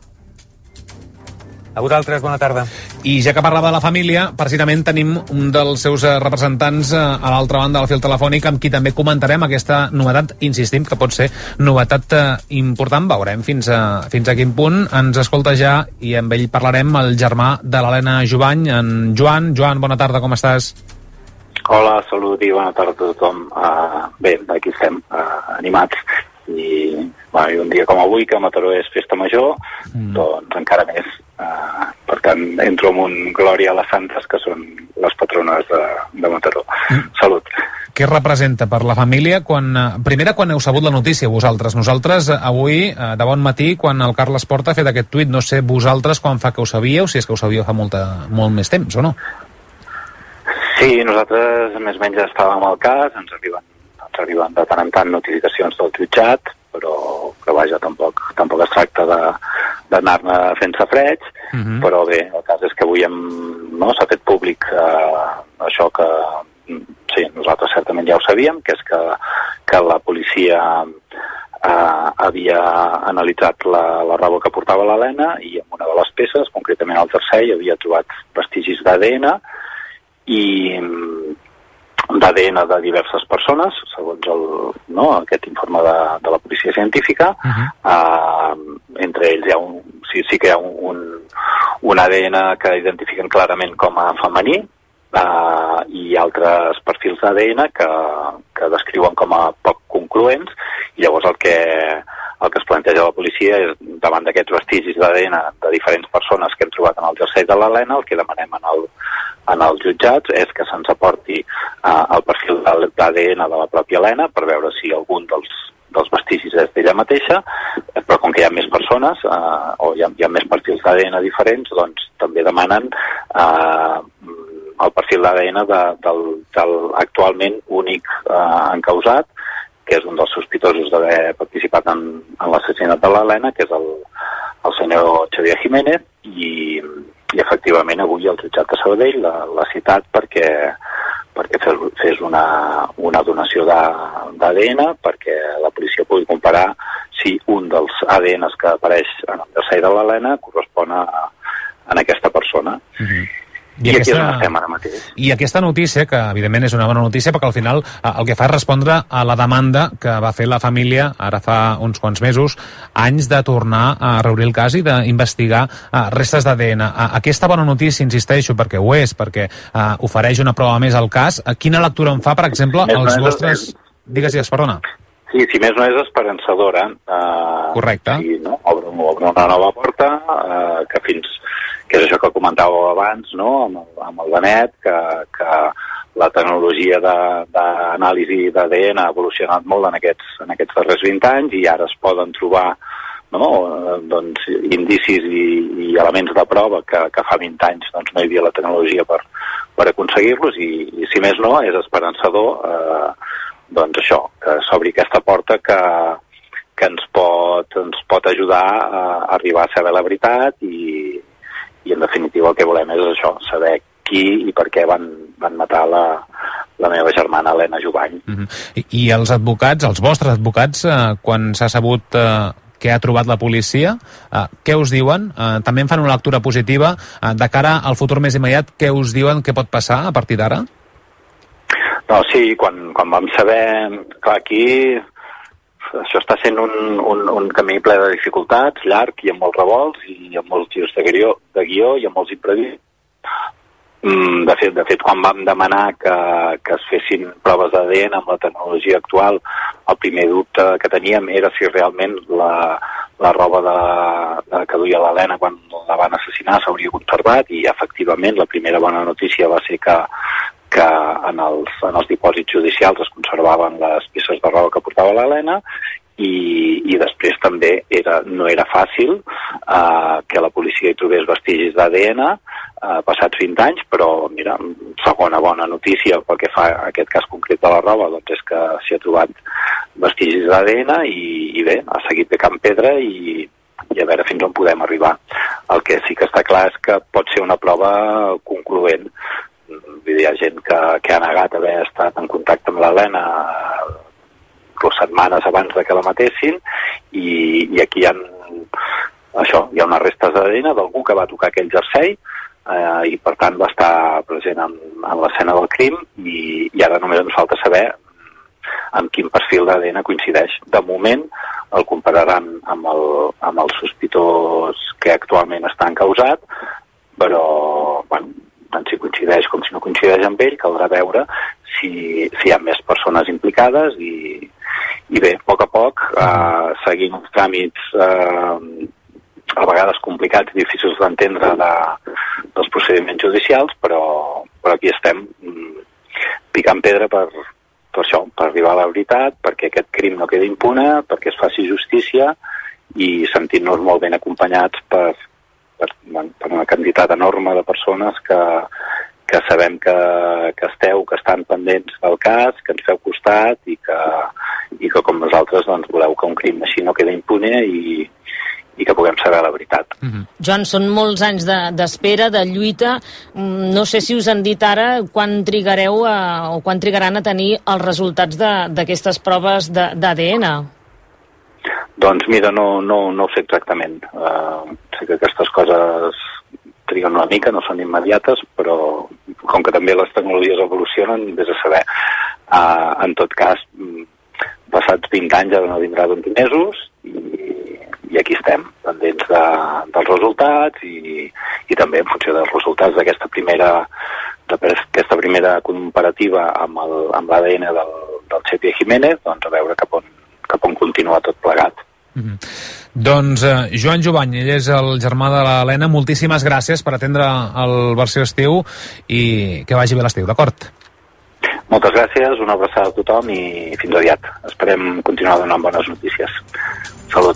A vosaltres, bona tarda. I ja que parlava de la família, precisament tenim un dels seus representants a l'altra banda del fil telefònic, amb qui també comentarem aquesta novetat, insistim, que pot ser novetat important. Veurem fins a quin punt. Ens escolta ja i amb ell parlarem el germà de l'Helena Jubany, en Joan. Joan, bona tarda, com estàs? Hola, salut i bona tarda a tothom. Bé, aquí estem, animats. I un dia com avui, que a Mataró és festa major, doncs encara més. Per tant, entro en un glòria a les santes, que són les patrones de Mataró. Salut. Què representa per la família primera quan heu sabut la notícia vosaltres? Nosaltres avui, de bon matí, quan el Carles Porta ha fet aquest tuit, no sé vosaltres quan fa que ho sabíeu, si és que ho sabíeu fa molt més temps o no? Sí, nosaltres més o menys ja estàvem al cas, ens arriben de tant en tant notificacions del jutjat, però que vaja, tampoc es tracta d'anar-ne fent safreig, però bé, el cas és que avui s'ha fet públic això que sí, nosaltres certament ja ho sabíem, que és que la policia havia analitzat la roba que portava l'Helena i en una de les peces, concretament al tercer, hi havia trobat vestigis d'ADN i d'ADN de diverses persones, segons aquest informe de la policia científica. Entre ells sí que hi ha un ADN que identifiquen clarament com a femení i altres perfils d'ADN que descriuen com a poc concloents, i llavors el que es planteja la policia és, davant d'aquests vestigis d'ADN de diferents persones que hem trobat en el jersei de l'Helena, el que demanem en els jutjats és que se'ns aporti el perfil d'ADN de la pròpia Helena per veure si algun dels vestigis és d'ella mateixa, però com que hi ha més persones o hi ha més perfils d'ADN diferents, doncs també demanen el perfil d'ADN del actualment únic encausat, que és un dels sospitosos d'haver participat en l'assassinat de l'Helena, que és el senyor Xavier Jiménez, i efectivament avui el jutjat de Sabadell l'ha citat perquè fes una donació d'ADN, perquè la policia pugui comparar si un dels ADNs que apareix en el jersei de l'Helena correspon a aquesta persona. I aquí és on estem ara mateix. I aquesta notícia, que evidentment és una bona notícia, perquè al final el que fa és respondre a la demanda que va fer la família ara fa uns quants mesos, anys, de tornar a reobrir el cas i d'investigar restes d'ADN. Aquesta bona notícia, insisteixo, perquè ho és, perquè ofereix una prova més al cas. Quina lectura en fa, per exemple, els vostres... Digues, perdona. Sí, si més no és esperançadora. Correcte. Sí, no? Obre una nova porta que és això que comentàveu abans, no? amb el Benet, que la tecnologia d'anàlisi d'ADN ha evolucionat molt en aquests darrers 20 anys i ara es poden trobar doncs, indicis i elements de prova que fa 20 anys doncs, no hi havia la tecnologia per aconseguir-los i si més no és esperançador doncs això, que s'obri aquesta porta que ens pot ajudar a arribar a saber la veritat i en definitiva el que volem és això, saber qui i per què van matar la meva germana Helena Jubany. I els advocats, els vostres advocats, quan s'ha sabut què ha trobat la policia, què us diuen? També en fan una lectura positiva de cara al futur més immediat, què us diuen que pot passar a partir d'ara? No, sí, quan vam saber... Clar, aquí això està sent un camí ple de dificultats, llarg i amb molts revolts i amb molts girs de guió i amb molts imprevistos. De fet, quan vam demanar que es fessin proves d'ADN amb la tecnologia actual, el primer dubte que teníem era si realment la roba que duia l'Helena quan la van assassinar s'hauria conservat i efectivament la primera bona notícia va ser que en els dipòsits judicials es conservaven les peces de roba que portava l'Helena i després també no era fàcil que la policia hi trobés vestigis d'ADN passats 20 anys, però mira, segona bona notícia pel que fa a aquest cas concret de la roba, doncs és que s'hi ha trobat vestigis d'ADN i bé, ha seguit picant pedra i a veure fins on podem arribar. El que sí que està clar és que pot ser una prova concloent. Hi ha gent que ha negat haver estat en contacte amb l'Helena setmanes abans de que la matessin i aquí hi ha unes restes d'ADN d'algú que va tocar aquell jersei i per tant va estar present en l'escena del crim i ara només ens falta saber amb quin perfil d'ADN coincideix. De moment el compararan amb el sospitós que actualment està encausat, però bueno, tant si coincideix com si no coincideix amb ell, caldrà veure si hi ha més persones implicades i bé, a poc, seguint uns tràmits a vegades complicats i difícils d'entendre dels procediments judicials, però aquí estem picant pedra per això, per arribar a la veritat, perquè aquest crim no quedi impune, perquè es faci justícia i sentint-nos molt ben acompanyats per una quantitat enorme de persones que sabem que que estan pendents del cas, que ens feu costat i que com nosaltres doncs, voleu que un crim així no quedi impune i que puguem saber la veritat. Joan, són molts anys d'espera, de lluita. No sé si us han dit ara quan trigareu o quan trigaran a tenir els resultats d'aquestes proves d'ADN. Doncs mira, no ho sé exactament. Sé que aquestes coses triguen una mica, no són immediates, però com que també les tecnologies evolucionen, vés a saber. En tot cas, passats 20 anys ja no vindrà d'11 mesos i aquí estem, pendents dels resultats i també en funció dels resultats d'aquesta primera comparativa amb l'ADN del Chepi Jiménez, doncs a veure cap on continua tot plegat. Doncs Joan Jubany, ell és el germà de l'Helena, moltíssimes gràcies per atendre el Versió Estiu i que vagi bé l'estiu, d'acord? Moltes gràcies, una abraçada a tothom i fins aviat. Esperem continuar donant bones notícies. Salut.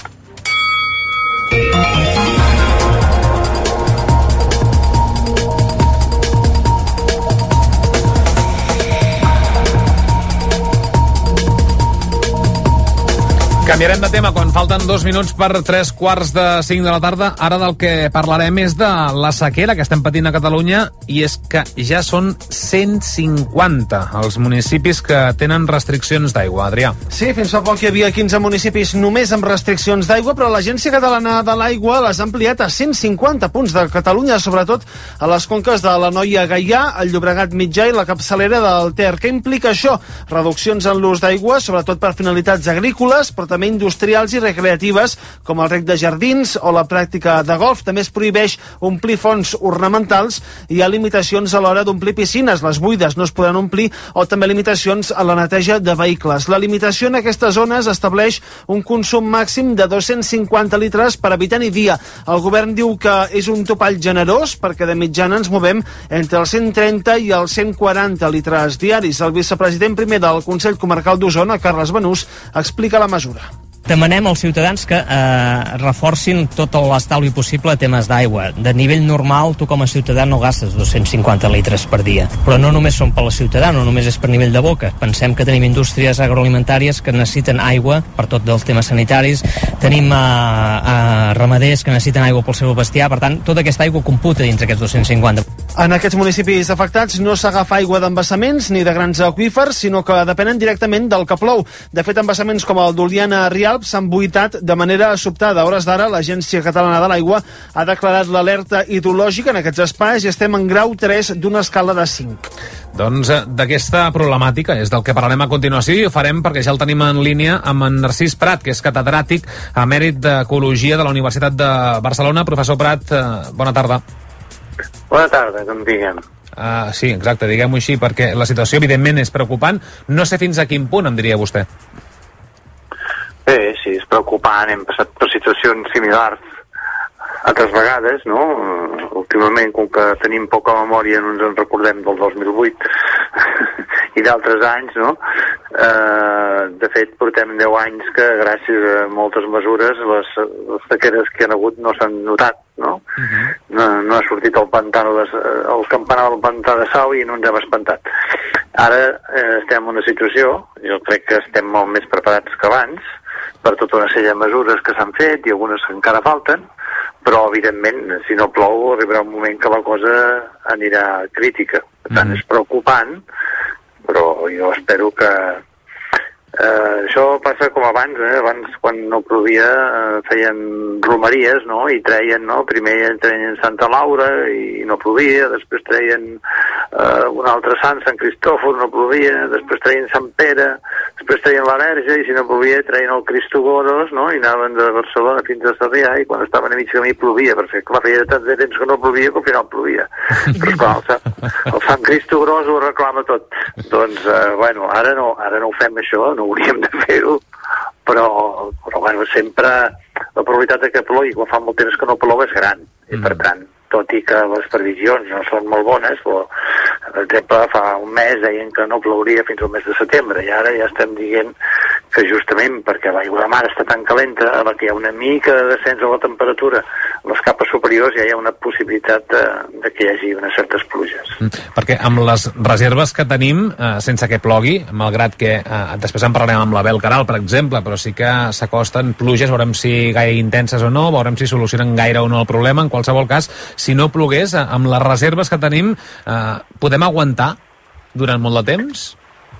Canviarem de tema quan falten 2 minuts per 3:45 de la tarda. Ara del que parlarem és de la sequera que estem patint a Catalunya i és que ja són 150 els municipis que tenen restriccions d'aigua. Adrià. Sí, fins fa poc hi havia 15 municipis només amb restriccions d'aigua, però l'Agència Catalana de l'Aigua les ha ampliat a 150 punts de Catalunya, sobretot a les conques de l'Anoia Gaià, el Llobregat Mitjà i la capçalera del Ter. Què implica això? Reduccions en l'ús d'aigua, sobretot per finalitats agrícoles, però també industrials i recreatives, com el rec de jardins o la pràctica de golf. També es prohibeix omplir fonts ornamentals i hi ha limitacions a l'hora d'omplir piscines. Les buides no es podran omplir o també limitacions a la neteja de vehicles. La limitació en aquestes zones estableix un consum màxim de 250 litres per habitant i dia. El govern diu que és un topall generós perquè de mitjana ens movem entre els 130 i els 140 litres diaris. El vicepresident primer del Consell Comarcal d'Osona, Carles Banús, explica la mesura. Demanem als ciutadans que reforcin tot l'estalvi possible a temes d'aigua. De nivell normal, tu com a ciutadà no gastes 250 litres per dia. Però no només són per la ciutadà, no només és per nivell de boca. Pensem que tenim indústries agroalimentàries que necessiten aigua per tot dels temes sanitaris, tenim ramaders que necessiten aigua pel seu bestiar, per tant, tota aquesta aigua computa dins aquests 250. En aquests municipis afectats no s'agafa aigua d'embassaments ni de grans aqüífers, sinó que depenen directament del que plou. De fet, embassaments com el d'Oliana Rialp s'han buidat de manera sobtada. A hores d'ara, l'Agència Catalana de l'Aigua ha declarat l'alerta hidrològica en aquests espais i estem en grau 3 d'una escala de 5. Doncs d'aquesta problemàtica és del que parlarem a continuació i ho farem perquè ja el tenim en línia amb en Narcís Prat, que és catedràtic emèrit d'Ecologia de la Universitat de Barcelona. Professor Prat, bona tarda. Bona tarda, com diguem. Sí, exacte, diguem-ho així, perquè la situació evidentment és preocupant. No sé fins a quin punt, em diria vostè. Bé, sí, és preocupant. Hem passat per situacions similars altres vegades, no? Últimament, com que tenim poca memòria, no ens en recordem del 2008 i d'altres anys, no? De fet, portem 10 anys que gràcies a moltes mesures les sequeres que han hagut no s'han notat, no? No ha sortit el campanar del pantà de Sau i no ens hem espantat. Ara estem en una situació, jo crec que estem molt més preparats que abans per tota una sèrie de mesures que s'han fet i algunes que encara falten, però evidentment si no plou arribarà un moment que la cosa anirà crítica. Per tant, és preocupant, però jo espero que això passa com abans, abans quan no plovia feien romeries, no? I treien, no? Primer treien Santa Laura i no plovia, després treien un altre sant, Sant Cristòfor, no plovia, després treien Sant Pere, després treien la Verge i si no plovia treien el Cristogoros, no? I anaven de Barcelona fins a Sarrià i quan estaven a mig camí plovia, perquè clar, feia tant de temps que no plovia que al final plovia. Però esclar, el Sant Cristogros ho reclama tot. Doncs, bueno, ara no ho fem això, no hauríem de fer-ho, però bueno, sempre la probabilitat de que plogui quan fa molt temps que no plou és gran, i per tant, tot i que les previsions no són molt bones, però, per exemple, fa un mes deien que no plouria fins al mes de setembre, i ara ja estem dient que justament perquè l'aigua de mar està tan calenta, a la que hi ha una mica de descens de la temperatura, a les capes superiors ja hi ha una possibilitat de que hi hagi unes certes pluges. Perquè amb les reserves que tenim, sense que plogui, malgrat que després en parlarem amb l'Abel Caral, per exemple, però sí que s'acosten pluges, veurem si gaire intenses o no, veurem si solucionen gaire o no el problema. En qualsevol cas, si no plogués, amb les reserves que tenim, podem aguantar durant molt de temps?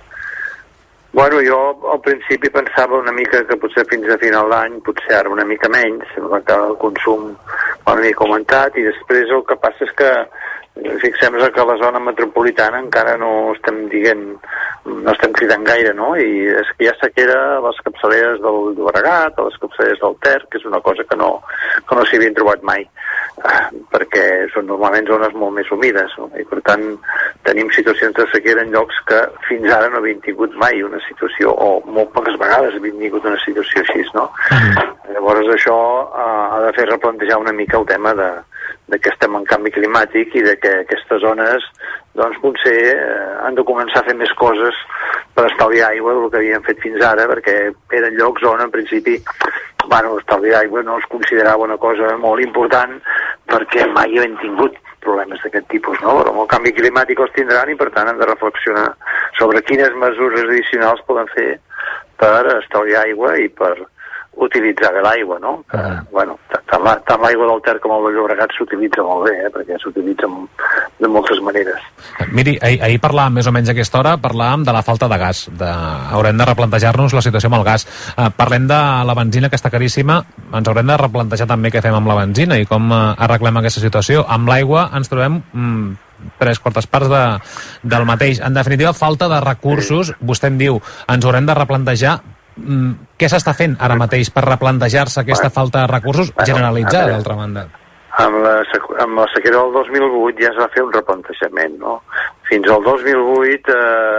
Bueno, jo al principi pensava una mica que potser fins a final d'any, potser ara una mica menys, perquè el consum ho havia comentat, i després el que passa és que fixem-nos que a la zona metropolitana encara no estem cridant gaire, no? I és que hi ha sequera a les capçaleres del Llobregat, a les capçaleres del Ter, que és una cosa que no s'hi havien trobat mai, perquè són normalment zones molt més humides, no? I per tant tenim situacions de sequera en llocs que fins ara no havien tingut mai una situació, o molt poques vegades havien tingut una situació així, no? Llavors això ha de fer replantejar una mica el tema de que estem en canvi climàtic i de que aquestes zones doncs potser han de començar a fer més coses per estalviar aigua del que havien fet fins ara, perquè eren llocs on en principi estalviar aigua no es considerava una cosa molt important perquè mai hem tingut problemes d'aquest tipus, no? Però amb el canvi climàtic els tindran i per tant han de reflexionar sobre quines mesures addicionals poden fer per estalviar aigua i per utilitzar bé l'aigua, no? Bueno, tant l'aigua del Ter com el del Llobregat s'utilitza molt bé, perquè s'utilitza de moltes maneres. Miri, ahir parlàvem més o menys a aquesta hora, parlàvem de la falta de gas. Haurem de replantejar-nos la situació amb el gas. Parlem de la benzina, que està caríssima. Ens haurem de replantejar també què fem amb la benzina i com arreglem aquesta situació. Amb l'aigua ens trobem 3/4 parts del mateix. En definitiva, falta de recursos. Vostè em diu, ens haurem de replantejar. Què s'està fent ara mateix per replantejar-se aquesta falta de recursos generalitzada, d'altra banda? Amb la sequera del 2008 ja es va fer un replantejament, no? Fins al 2008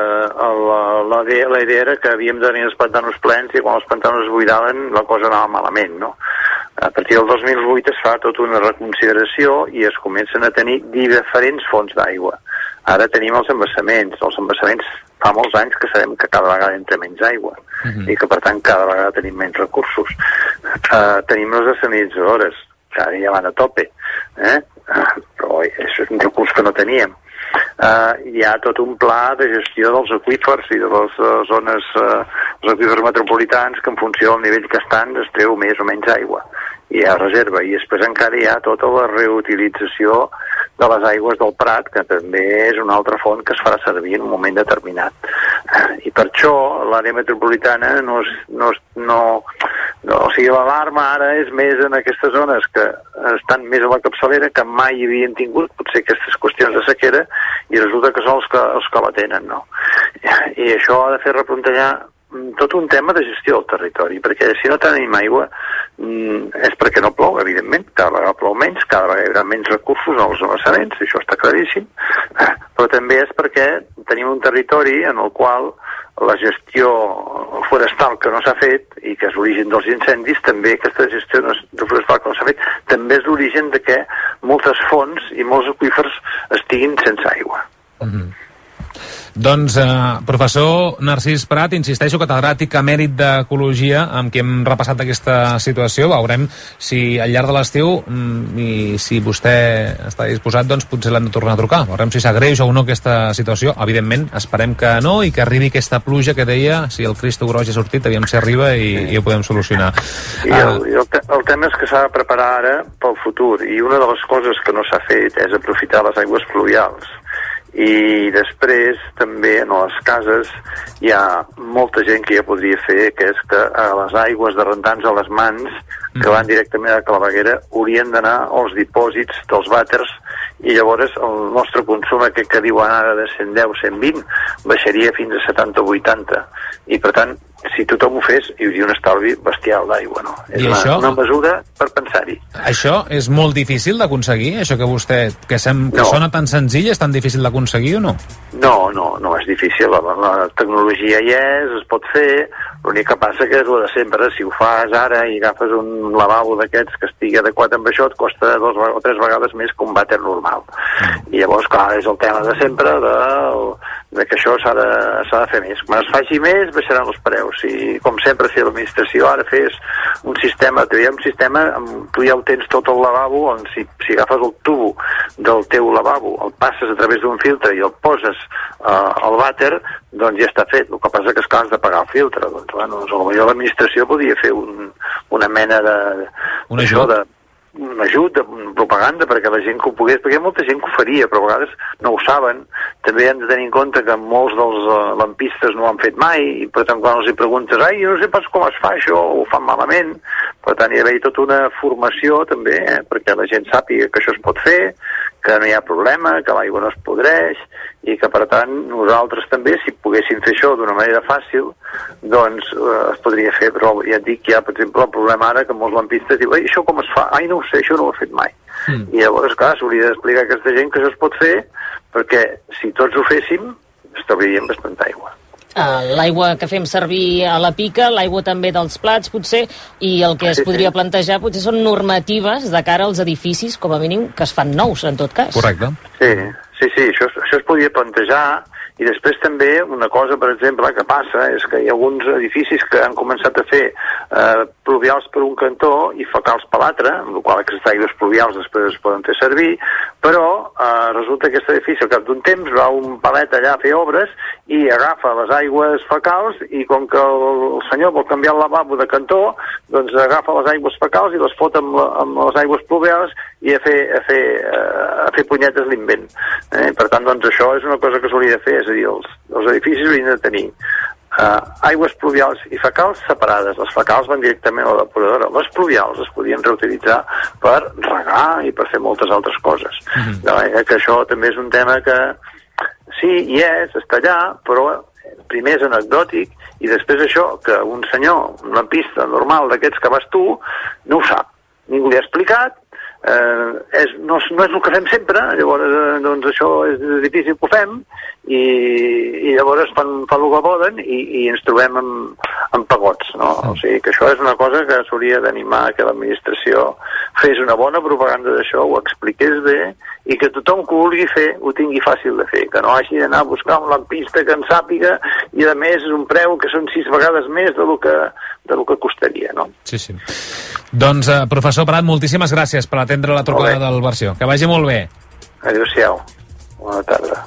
la idea era que havíem de tenir els pantanos plens i quan els pantanos es buidaven la cosa anava malament, no? A partir del 2008 es fa tota una reconsideració i es comencen a tenir diferents fonts d'aigua. Ara tenim els embassaments fa molts anys que sabem que cada vegada entra menys aigua i que per tant cada vegada tenim menys recursos. Tenim les desalinitzadores, cada dia van a tope, però això és un recurs que no teníem. Hi ha tot un pla de gestió dels aqüífers i de les zones, els aqüífers metropolitans, que en funció del nivell que estan es treu més o menys aigua i hi ha reserva, i després encara hi ha tota la reutilització de les aigües del Prat, que també és una altra font que es farà servir en un moment determinat. I per això l'àrea metropolitana o sigui, l'alarma ara és més en aquestes zones que estan més a la capçalera, que mai havien tingut potser aquestes qüestions de sequera, i resulta que són els que la tenen, no? I això ha de fer replantejar tot un tema de gestió del territori, perquè si no tenim aigua és perquè no plou, evidentment, cada vegada plou menys, cada vegada hi haurà menys recursos als embassaments, això està claríssim, però també és perquè tenim un territori en el qual la gestió forestal que no s'ha fet, i que és l'origen dels incendis, també aquesta gestió forestal que no s'ha fet, també és l'origen de que moltes fonts i molts aqüífers estiguin sense aigua. Doncs, professor Narcís Prat, insisteixo, catedràtic emèrit d'Ecologia, amb qui hem repassat aquesta situació. Veurem si al llarg de l'estiu, i si vostè està disposat, doncs potser l'hem de tornar a trucar. Veurem si s'agreuja o no aquesta situació. Evidentment, esperem que no, i que arribi aquesta pluja que deia, si el Cristo Gros ha sortit, aviam si arriba i ho podem solucionar. El tema és que s'ha de preparar ara pel futur, i una de les coses que no s'ha fet és aprofitar les aigües pluvials. I després també en les cases hi ha molta gent que ja podria fer, que és que a les aigües de rentants a les mans que van directament a la claveguera haurien d'anar als dipòsits dels vàters, i llavors el nostre consum, aquest que diuen ara de 110-120, baixaria fins a 70-80, i per tant, si tothom ho fes, hi hauria un estalvi bestial d'aigua, no? És una mesura per pensar-hi. Això és molt difícil d'aconseguir? Això que vostè, que sona tan senzill, és tan difícil d'aconseguir o no? No és difícil. La tecnologia hi és, es pot fer, l'únic que passa que és el de sempre. Si ho fas ara i agafes un lavabo d'aquests que estigui adequat amb això, et costa 2 o 3 vegades més que un vàter normal. I llavors, clar, és el tema de sempre de que això s'ha de fer més. Quan es faci més, baixaran els preus. Si, com sempre, si l'administració ara fes un sistema, tu ja ho tens tot al lavabo, on si agafes el tubo del teu lavabo, el passes a través d'un filtre i el poses al vàter, doncs ja està fet. El que passa que has de pagar el filtre. Doncs, bueno, potser l'administració podria fer una mena un ajut de propaganda perquè la gent que ho pogués, perquè hi ha molta gent que ho faria, però a vegades no ho saben. També hem de tenir en compte que molts dels lampistes no ho han fet mai, i per tant quan els hi preguntes, jo no sé pas com es fa això, ho fan malament. Per tant hi ha d'haver tota una formació també, perquè la gent sàpiga que això es pot fer, que no hi ha problema, que l'aigua no es podreix, i que per tant nosaltres també, si poguéssim fer això d'una manera fàcil, doncs es podria fer. Però ja et dic que hi ha, per exemple, el problema ara que molts lampistes diuen, això com es fa? No ho sé, això no ho he fet mai. I llavors, clar, s'hauria d'explicar a aquesta gent que això es pot fer, perquè si tots ho féssim, estalviaríem bastanta aigua. L'aigua que fem servir a la pica, l'aigua també dels plats, potser, i el que es podria plantejar potser són normatives de cara als edificis, com a mínim, que es fan nous, en tot cas. Correcte. Sí, això es podria plantejar. I després també una cosa, per exemple, que passa és que hi ha alguns edificis que han començat a fer pluvials per un cantó i fecals per l'altre, amb la qual aquestes aigües pluvials després es poden fer servir, però resulta que aquest edifici al cap d'un temps va un palet allà a fer obres i agafa les aigües fecals, i com que el senyor vol canviar el lavabo de cantó, doncs agafa les aigües fecals i les fot amb les aigües pluvials i a fer punyetes l'invent. Per tant, doncs això és una cosa que s'hauria de fer, és a dir, els edificis haurien de tenir aigües pluvials i fecals separades. Les fecals van directament a la depuradora. Les pluvials es podien reutilitzar per regar i per fer moltes altres coses. De manera que això també és un tema que sí, hi és, està allà, però primer és anecdòtic, i després això, que un senyor, un lampista normal d'aquests que vas tu, no ho sap. Ningú li ha explicat, no és el que fem sempre, llavors doncs això és difícil que ho fem, i llavors fan el que poden i ens trobem amb pagots, no? O sigui que això és una cosa que s'hauria d'animar que l'administració fes una bona propaganda d'això, ho expliqués bé i que tothom que ho vulgui fer ho tingui fàcil de fer, que no hagi d'anar a buscar un lampista que en sàpiga i a més és un preu que són 6 vegades més de lo que costaria, no? Sí. Doncs, professor Prat, moltíssimes gràcies per atendre la trucada del Versió. Que vagi molt bé. Adéu-siau. Bona tarda.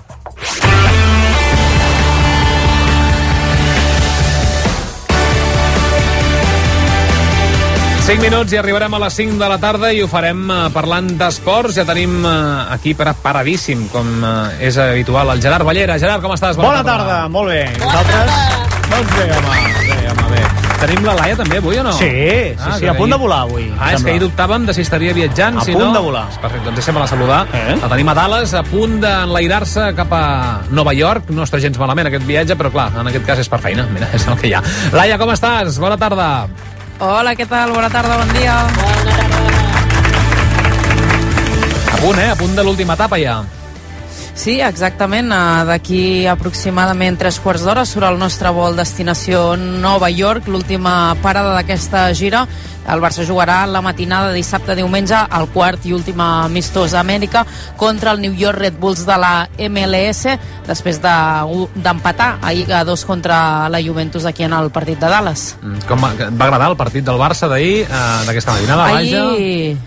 Cinc minuts i arribarem a les 5 de la tarda i ho farem parlant d'esports. Ja tenim aquí preparadíssim, com és habitual, el Gerard Ballera. Gerard, com estàs? Bona tarda, molt bé. Vosaltres? Doncs bé, home. Tenim la Laia també avui o no? Sí, a punt de volar avui. És que ahir dubtàvem de si estaria viatjant, a punt de volar. Perfecte, doncs deixem-la saludar. La tenim a Dallas, a punt d'enlairar-se cap a Nova York. No està gens malament aquest viatge, però clar, en aquest cas és per feina. Mira, és el que hi ha. Laia, com estàs? Bona tarda. Hola, què tal? Bona tarda, bon dia. A punt de l'última etapa ja. Sí, exactament. D'aquí aproximadament 3/4 d'hora surt el nostre vol destinació Nova York, l'última parada d'aquesta gira. El Barça jugarà la matinada dissabte-diumenge al quart i últim amistós a Amèrica contra el New York Red Bulls de la MLS, després d'empatar ahir a 2 contra la Juventus aquí en el partit de Dallas. Com va agradar el partit del Barça d'ahir, d'aquesta matinada?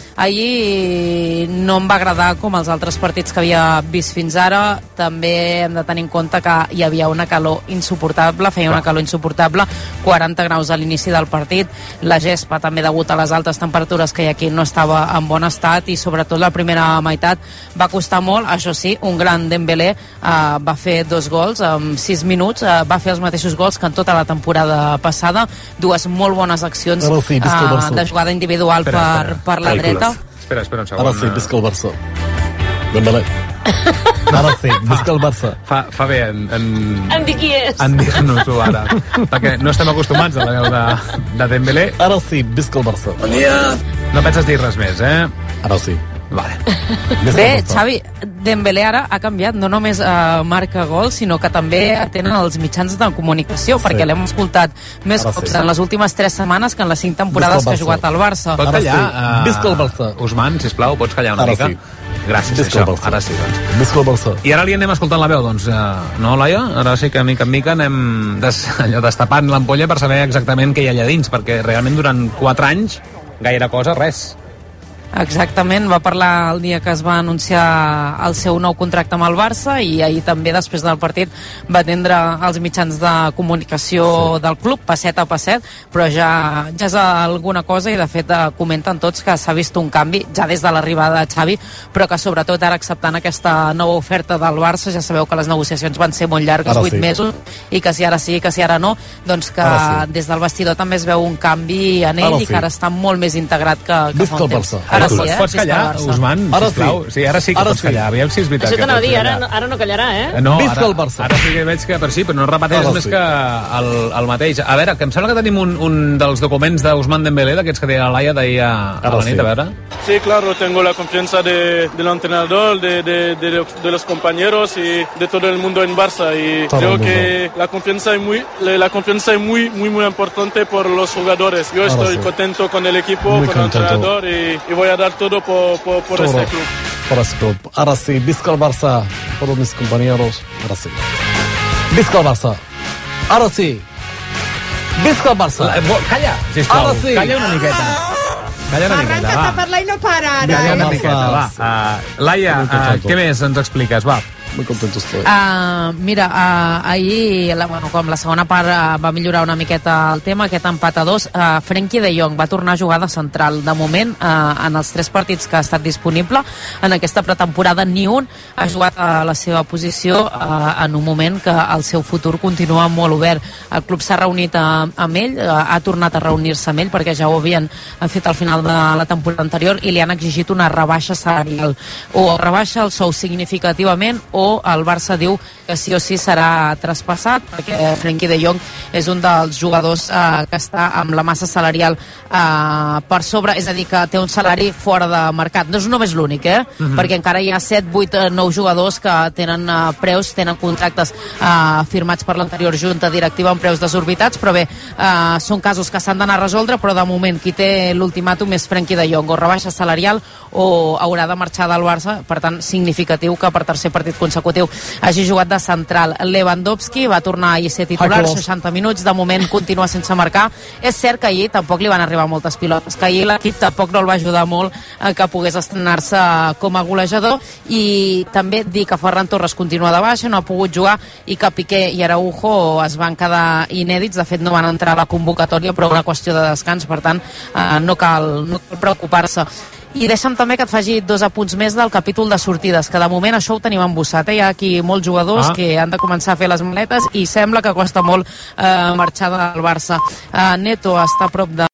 Ahir no em va agradar com els altres partits que havia vist fins ara. També hem de tenir en compte que hi havia una calor insuportable, feia una calor insuportable, 40 graus a l'inici del partit. La gespa també, degut a les altes temperatures que hi ha aquí, no estava en bon estat i sobretot la primera meitat va costar molt. Això sí, un gran Dembélé va fer 2 gols en 6 minuts, va fer els mateixos gols que en tota la temporada passada, 2 molt bones accions de jugada individual per la dreta. Espera un segon. Ara sí, visca el Barça. Dembélé. Ara sí, visca el Barça. Fa bé en dir qui és. En dir-nos-ho ara, perquè no estem acostumats a la veu de Dembélé. Ara sí, visca el Barça. Bon dia. No penses dir res més, Ara sí. Vale. Bé, Xavi, Dembélé ara ha canviat, no només marca gols, sinó que també tenen els mitjans de comunicació, perquè l'hem escoltat més cops en les últimes 3 setmanes que en les 5 temporades que ha jugat al Barça. Pot callar? Visca el Barça. Usman, sisplau, pots callar una mica? Gràcies, això. Ara sí, doncs. Visca el Barça. I ara li anem escoltant la veu, doncs, no, Laia? Ara sí que mica en mica anem destapant l'ampolla per saber exactament què hi ha allà dins, perquè realment durant 4 anys gaire cosa, res. Exactament, va parlar el dia que es va anunciar el seu nou contracte amb el Barça i ahir també, després del partit, va atendre els mitjans de comunicació del club, passet a passet, però ja és alguna cosa i de fet comenten tots que s'ha vist un canvi ja des de l'arribada de Xavi, però que sobretot ara acceptant aquesta nova oferta del Barça, ja sabeu que les negociacions van ser molt llargues, 8 mesos, i que si ara sí, que si ara no, doncs que des del vestidor també es veu un canvi en ell i que ara està molt més integrat que fa un temps. Pots callar, Usman, sisplau? Sí, ara sí que pots callar. Aviam si és veritat. Això t'anava a dir, ara no callarà, No, ara sí que veig que per sí, però no repeteix més que el mateix. A veure, que em sembla que tenim un dels documents d'Ousmane Dembélé, d'aquests que deia la Laia d'ahir a la nit, a veure. Sí, claro, tengo la confianza del entrenador, de los compañeros y de todo el mundo en Barça. Y creo que la confianza es muy importante por los jugadores. Yo estoy contento con el equipo, con el entrenador y voy a dar todo por este club. Por este club. Ahora sí, visca el Barça, todos mis compañeros. Ahora sí. Visca el Barça. Ahora sí. Visca el Barça. Calla, sisplau. Ara sí. Calla una miqueta. Arranca't a parlar i no para ara. Calla una miqueta, va. Laia, què més ens expliques? Va. Muy contento estoy. Mira, ahir, com la segona part va millorar una miqueta el tema, aquest empat a 2, Frenkie de Jong va tornar a jugar de central. De moment, en els 3 partits que ha estat disponible, en aquesta pretemporada ni un ha jugat a la seva posició en un moment que el seu futur continua molt obert. El club s'ha reunit amb ell, ha tornat a reunir-se amb ell perquè ja ho havien fet al final de la temporada anterior i li han exigit una rebaixa salarial. O rebaixa el sou significativament o o el Barça diu que sí o sí serà traspassat, perquè Frenkie de Jong és un dels jugadors que està amb la massa salarial per sobre, és a dir, que té un salari fora de mercat. No és només l'únic, perquè encara hi ha 7, 8, 9 jugadors que tenen preus, tenen contractes firmats per l'anterior junta directiva amb preus desorbitats, però bé, són casos que s'han d'anar a resoldre, però de moment qui té l'ultimàtum és Frenkie de Jong, o rebaixa salarial o haurà de marxar del Barça, per tant significatiu que per tercer partit consecutiu hagi jugat de central. Lewandowski va tornar ahir a ser titular, 60 minuts, de moment continua sense marcar. És cert que ahir tampoc li van arribar moltes pilotes, que ahir l'equip tampoc no el va ajudar molt que pogués estrenar-se com a golejador, i també dir que Ferran Torres continua de baixa, no ha pogut jugar, i que Piqué i Araujo es van quedar inèdits, de fet no van entrar a la convocatòria, però una qüestió de descans, per tant no cal preocupar-se. I deixa'm també que et faci 2 apunts més del capítol de sortides, que de moment això ho tenim embossat. Hi ha aquí molts jugadors que han de començar a fer les maletes i sembla que costa molt marxar del Barça. Neto està a prop de